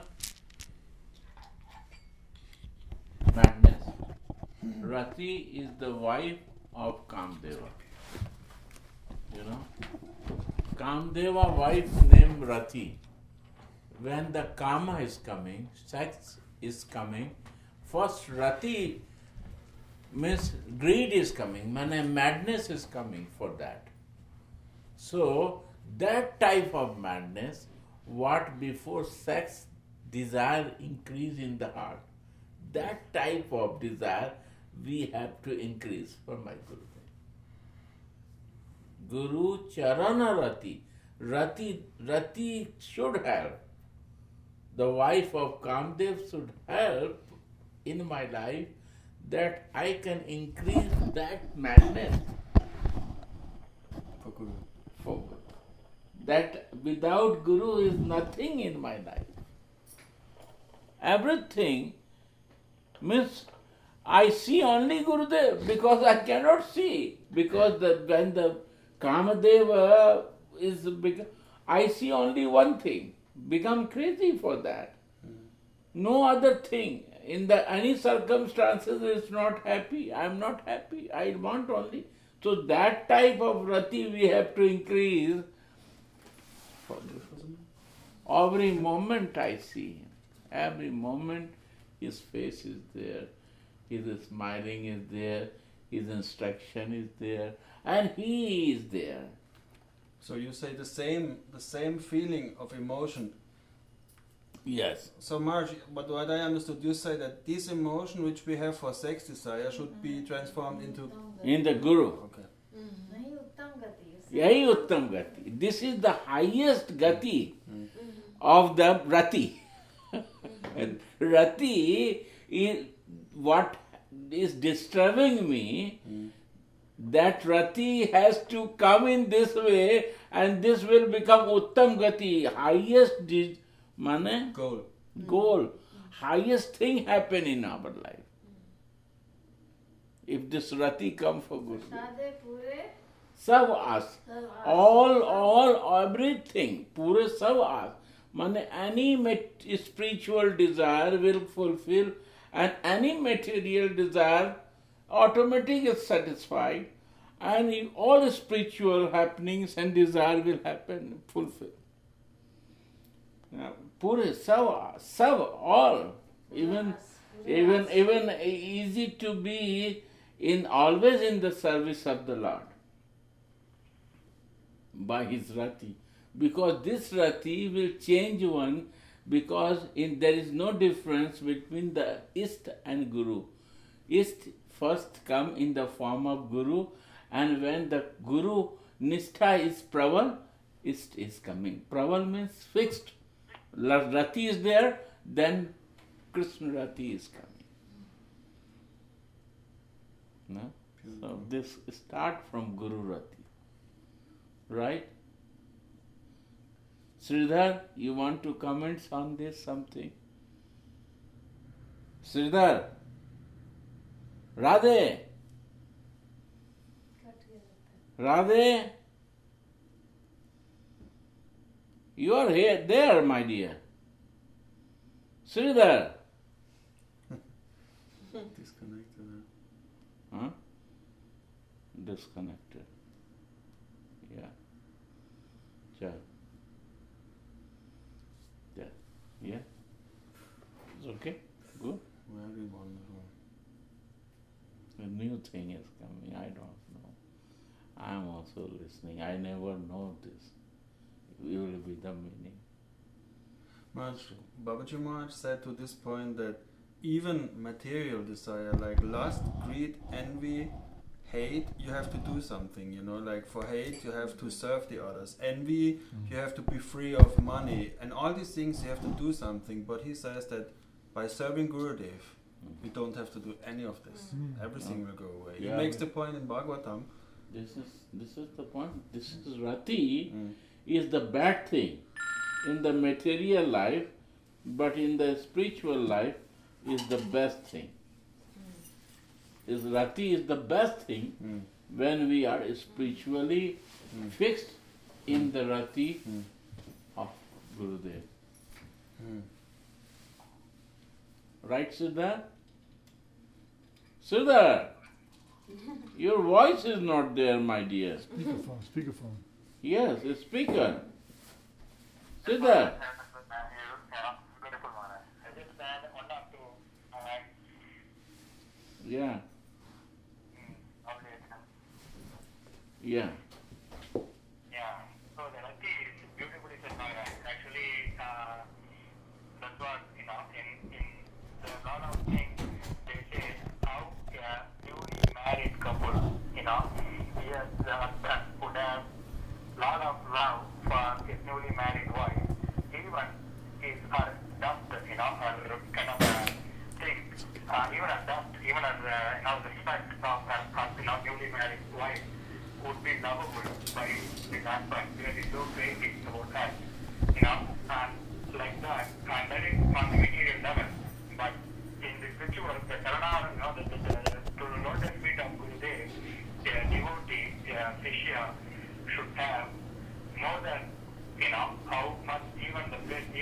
madness. Rati is the wife of Kamdeva. You know, Kamdeva wife named Rati. When the Kama is coming, sex is coming, first Rati means greed is coming, man, madness is coming for that. So that type of madness, what before sex desire increase in the heart, that type of desire we have to increase for my Guru. Guru Charana Rati. Rati, Rati should help. The wife of Kamdev should help in my life that I can increase that madness For Guru. for Guru. That without Guru is nothing in my life. Everything means I see only Gurudev because I cannot see. Because the, when the Kamadeva is big, I see only one thing. become crazy for that. No other thing. In the any circumstances it's not happy. I am not happy. I want only. So that type of rati we have to increase. Every moment I see him. Every moment his face is there. His smiling is there. His instruction is there. And he is there. So you say the same, the same feeling of emotion. Yes. So Marge, but what I understood, you say that this emotion which we have for sex desire should be transformed into. In the Guru. Okay. नहीं उत्तम गति है। Yahi Uttam Gati. This is the highest Gati of the Rati. Rati is what is disturbing me. That Rati has to come in this way and this will become Uttam Gati. Highest di- mane? Goal. Goal. Highest thing happen in our life. If this Rati come for Guru. सादे पूरे Sab as. सब All, all, everything. Pure sab as. Mane any mat- spiritual desire will fulfill and any material desire automatically is satisfied and in all spiritual happenings and desire will happen, fulfill. Now, Pure sab, sab, all. Even, even, even easy to be in always in the service of the Lord by his Rati. Because this Rati will change one because in, there is no difference between the Ist and Guru. Ist first come in the form of Guru and when the Guru Nishtha is Praval, Ist is coming. Praval means fixed. Rati is there, then Krishna Rati is coming. No? So this start from Guru Rati. Right? Sridhar, you want to comment on this something? Sridhar, Radhe, Radhe, you are here, there, my dear. Sridhar, Disconnected. huh? Disconnected. Yeah. Chal. Yeah. Yeah. It's okay. Good. Very wonderful. A new thing is coming. I don't know. I'm also listening. I never know this. It will be the meaning. Maharaj, Babaji Maharaj said to this point that even material desire like lust, greed, envy, hate, you have to do something, you know, like for hate you have to serve the others. Envy, you have to be free of money. And all these things you have to do something. But he says that by serving Gurudev, we don't have to do any of this. Everything No. will go away. Yeah, he makes but- the point in Bhagavatam. This is this is the point. This is Rati Mm. is the bad thing in the material life, but in the spiritual life is the best thing. Is Rati is the best thing Mm. when we are spiritually Mm. fixed in the Rati Mm. of Gurudev. Mm. Right, Siddhar? Siddhar, your voice is not there, my dear. Speakerphone, speakerphone. Yes, a speaker. Siddhar. Beautiful Maharaj. I just had one or two uh, Yeah, mm, observations. yeah. Yeah. So the Rati is beautifully said, Maharaj. Actually, uh, that's what, you know, in, in the lot of things, they say how a newly married couple, you know, yes, the husband would have lot of love for his newly married wife. Even his or dumped, you know, or kind of a thing, uh, even a dumped, even as, uh, you know, the respect of, uh, of, you know, newly married wife would be lovable by his husband because he's so crazy about that, you know, and like that, and that is on the material level. But in the spiritual, the Karana, you know, the, the, the, to the lotus feet of Gurudev, the devotee, the Shishya should have more than, you know, how much even the best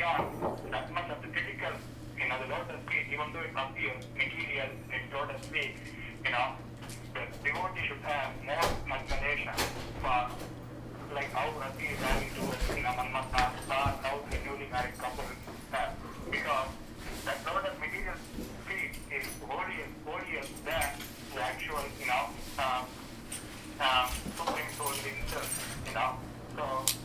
beyond that much of the physical, you know, the lotus feet, even though it appears material in lotus feet, you know, the devotee should have more motivation for, like how Rati is having towards, you know, Manmata, or how the newly married couple have. Because that lotus material feet is holier, holier than the actual, you know, um, um, Supreme Soul himself, you know. So,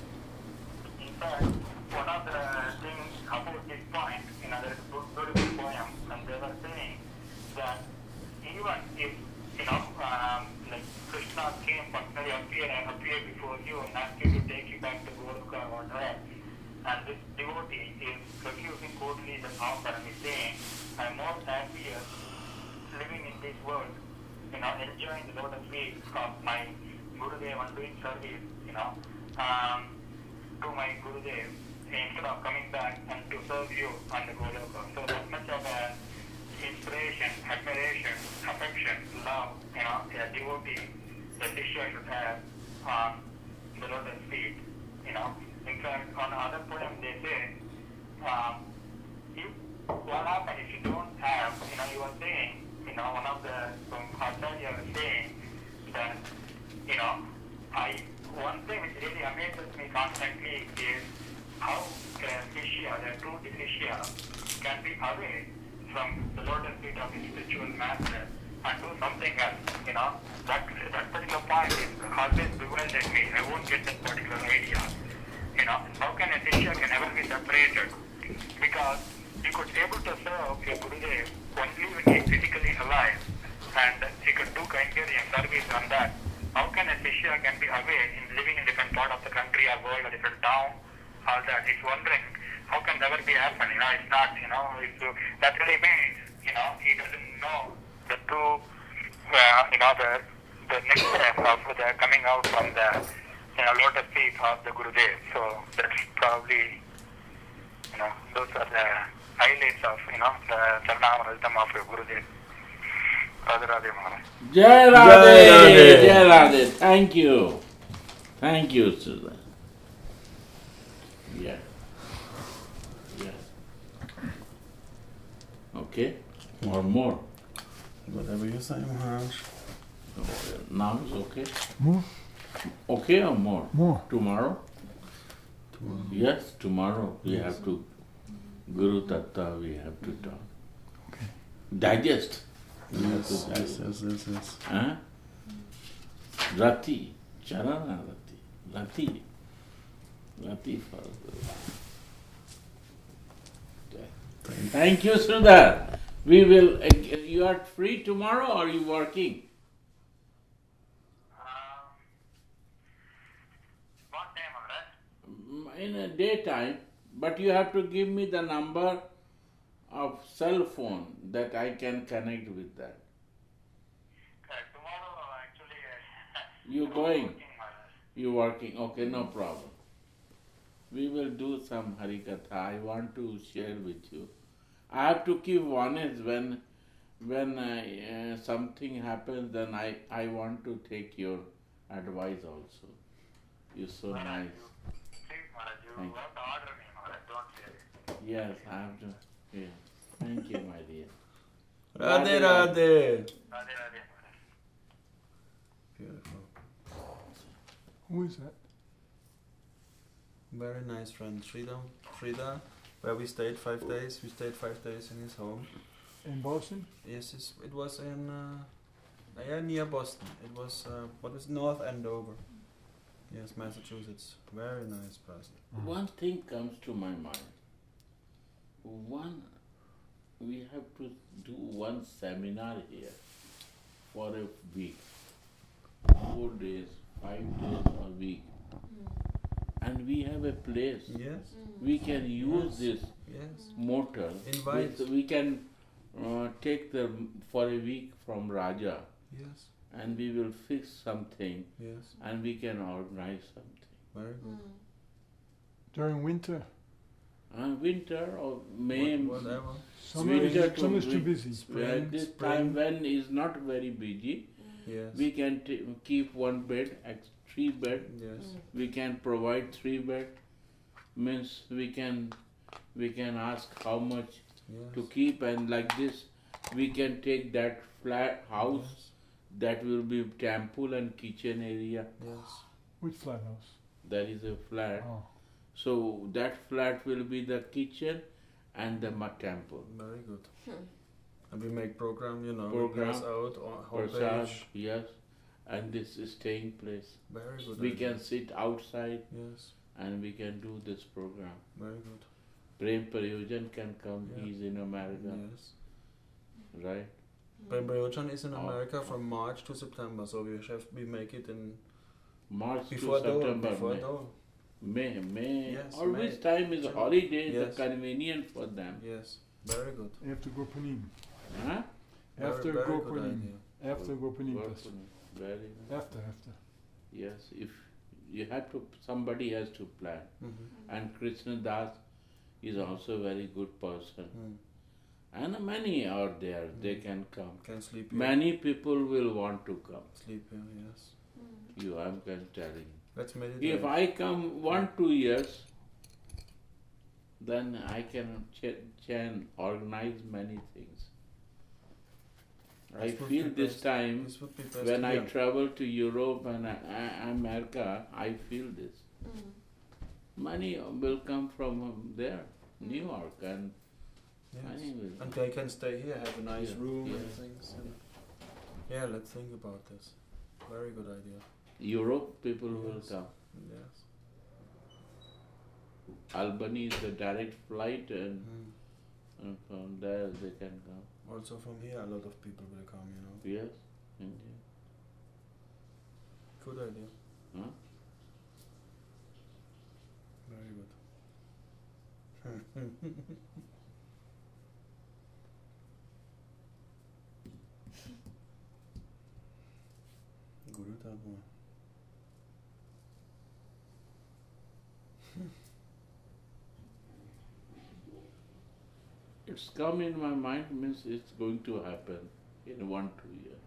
in fact, one of the things about this point, you know, there is a beautiful poem, and they were saying that even if, you know, um, like Krishna came personally appear and appeared before you and asked you to take you back to Goloka or whatever, and this devotee is refusing totally the offer and is saying, I'm more happier living in this world, you know, enjoying the lotus feet of my Gurudev and doing service, you know, um, to my Gurudev, instead of coming back and to serve you on the Goloka. So that much of a inspiration, admiration, affection, love, you know, a devotee, the Shishya should have on the lotus feet, you know. In fact, on other poem they say, um, if, what happens if you don't have, you know, you were saying, you know, one of the, from Acharya was saying that, you know, I, one thing which really amazes me constantly is how a Shishya, a true Shishya, can be away from the lotus feet of his spiritual master and do something else, you know. That, that particular point is always bewildered me. I won't get that particular idea. You know, how can a Shishya can never be separated? Because you could able to serve your Gurudev only when he is physically alive, and he could do Kainkari and service on that. How can a Shishya can be away in living in different part of the country or world or different town, all that? He's wondering, how can never be happen? You know, it's not, you know, it's, uh, that really means, you know, he doesn't know the true, uh, you know, the, the next step of the coming out from the, you know, lotus feet of the Gurudev. So that's probably, you know, those are the highlights of, you know, the Sarnamanatam of your Gurudev. Radhe Radhe Maharaj. Jai Radhe, Jai Radhe. Thank you. Thank you, Sudha. Yeah. Yeah. Okay? Or more? Whatever you say, Maharaj. Now it's okay? More? Okay or more? More. Tomorrow? Tomorrow. Yes, tomorrow we have to, Guru Tattva, we have to talk. Okay. Digest. We have to Yes, yes, digest. yes, yes, yes. Huh? Rati, Charana Rati, Rati, Rati for Thank Thank you, Sridhar. We will, uh, you are free tomorrow or are you working? Um, what time, Maharaj? In a daytime, but you have to give me the number of cell phone that I can connect with that. Uh, tomorrow, actually, uh, You I'm going? working, Maharaj. You working? Okay, no problem. We will do some Harikatha. I want to share with you. I have to keep honest when when uh, uh, something happens. Then I I want to take your advice also. You're so Maharaj, nice. you, please, Maharaj, you Thank have to order me, Maharaj, don't say it. Yes, I have to. Yeah. Thank you, my dear. Radhe Radhe. Radhe Radhe, Maharaj. Beautiful. Who is that? Very nice friend, Sridhar. Sridhar, where we stayed five days. We stayed five days in his home. In Boston? Yes, it's, it was in uh, yeah, near Boston. It was uh, what is North Andover. Yes, Massachusetts. Very nice person. One thing comes to my mind. One, we have to do one seminar here for a week, four days, five days a week, and we have a place. Yes, We can use Yes. this yes. motor. Invite. With- We can uh, take the for a week from Raja, Yes, and we will fix something, yes. and we can organize something. Very good. During winter? Uh, winter or May, What, whatever. Summer, Winter is, to summer's too win- busy. uh, Spring, this spring. time when is not very busy, Yes. we can t- keep one bed, ex- three bed. yes. We can provide three bed. Means we can we can ask how much Yes. to keep, and like this we can take that flat house Yes. that will be temple and kitchen area. Yes. Which flat house? There is a flat. Oh. So that flat will be the kitchen and the ma- temple. Very good. And we make program, you know, Program, we pass out on Prasad, homepage. yes, and this is staying place. Very good. We idea. can sit outside Yes. and we can do this program. Very good. Prem Paryojan can come, Yeah. he's in America, Yes. right? Prem Paryojan is in Oh. America from March to September, so we have we make it in March before to Dole. September, Before May. Dole. May, May. Yes, Always May. time is June. holiday, Yes. it's convenient for them. Yes. Very good. After Gopanim. Huh? After very, very good Gopanim. idea. After Gopanim Work festival. on it. Very good. After, after. Yes, if you have to, somebody has to plan. Mm-hmm. And Krishna Das is also a very good person. Mm. And many out there, they Mm. can come. Can sleep here. Many people will want to come. Sleep here, yes. You, I'm can telling you. Let's meditate. If I come one, two years, then I can ch- can organize many things. I This would feel be this best. time, This would be best when I here. travel to Europe and I, I, America, I feel this. Money will come from um, there, New York, and Yes. money will. And they can stay here, have a nice Yeah, room yeah. and things. And yeah, let's think about this. Very good idea. Europe people will Yes. come. Yes. Albany is a direct flight, and, Mm. and from there they can come. Also from here, a lot of people will come, you know. Yes, India. Good idea. Huh? Very good. Guru Dharma. It's come in my mind, means it's going to happen in one, two years.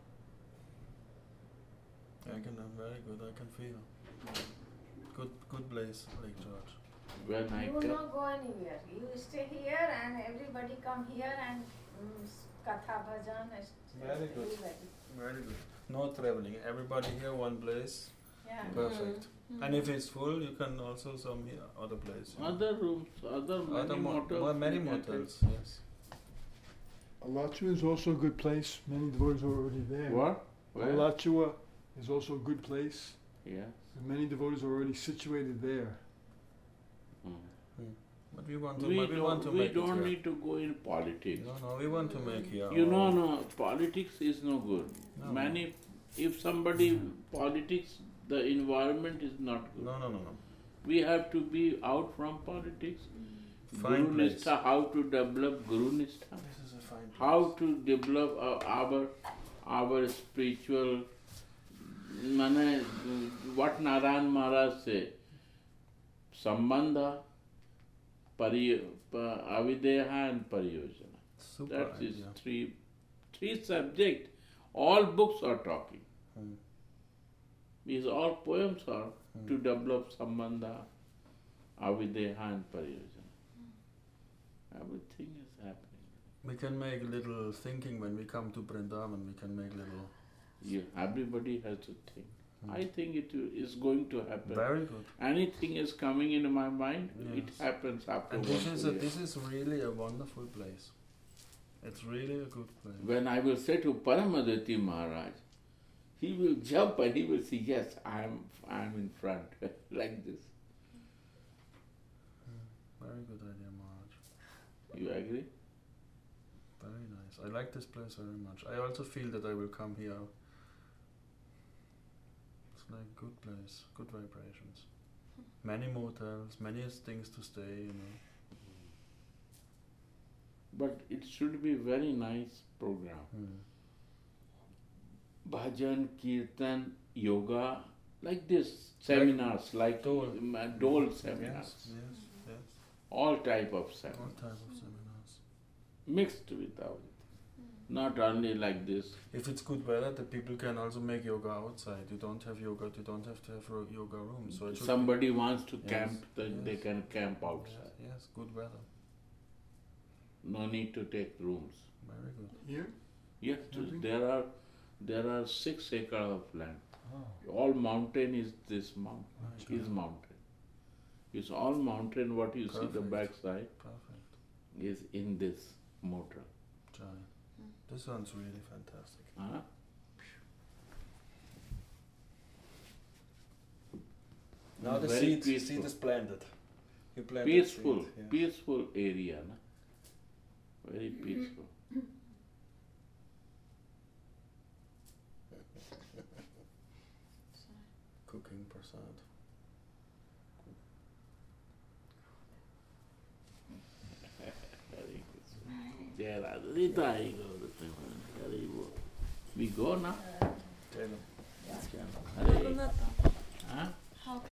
I can, I'm very good, I can feel. Good, good place, Lake George. When I You will come, not go anywhere. You stay here and everybody come here and mm, katha bhajan. and Very good. everybody. Very good. No traveling, everybody here, one place. Yeah. Perfect. And if it's full, you can also some here, other place. you know. other rooms, other many Other mo- motels. mo- many we can take. motels, yes. Alachua is also a good place. Many devotees are already there. What? Where? Alachua is also a good place. Yeah. Many devotees are already situated there. Mm. But we want to, We but we want to don't, we make it don't here. need to go in politics. No, no, we want to make here. You our- know, no, politics is no good. No. Many, if somebody politics, the environment is not good. No, no, no, no. We have to be out from politics. Fine Guru place. Nistha, how to develop Guru Nistha, This is a fine place. how to develop uh, our our spiritual. Mane, what Narayan Maharaj say, Sambandha, pari, pa, Avideha and Pariyojana. Super That is idea. three, three subject. All books are talking. Hmm. These all poems are Hmm. to develop Sambandha, Avideha and Pariyojana. Everything is happening. We can make a little thinking when we come to Vrindavan. We can make little. Yeah, everybody has to think. Hmm. I think it is going to happen. Very good. Anything is coming into my mind, it Yes. happens after And one this is two a, years. this is really a wonderful place. It's really a good place. When I will say to Paramadati Maharaj, he will jump and he will say, yes, I am I am in front, like this. Very good idea, Maharaj. You agree? Very nice. I like this place very much. I also feel that I will come here. It's like good place, good vibrations. Many motels, many things to stay, you know. But it should be very nice program. Hmm. Bhajan, Kirtan, Yoga, like this, seminars, like Dole. um, uh, Dole seminars. Yes, yes, yes. All type of All seminars, type of seminars. mixed with everything. Not only like this. If it's good weather, the people can also make yoga outside. You don't have yoga, you don't have to have a yoga room. So it should Somebody wants to Yes, camp, then they yes. can camp be, outside. yes, yes, good weather. No need to take rooms. Very good. Here? Yes, Camping? there are there are six acres of land. Oh. All mountain is this mountain. Nice. Is mountain. It's all mountain. What you see the Perfect. backside Perfect. is in this motor. Giant. This sounds really fantastic. Huh? Now the Very seed, peaceful. seed is planted. You planted Peaceful, seed, yeah. peaceful area. Na? Very peaceful. Cooking prasad. Very good. Jai Radha. Rita, I go. Very good. We go now? Taylor. Hare. Raghunath, Huh? how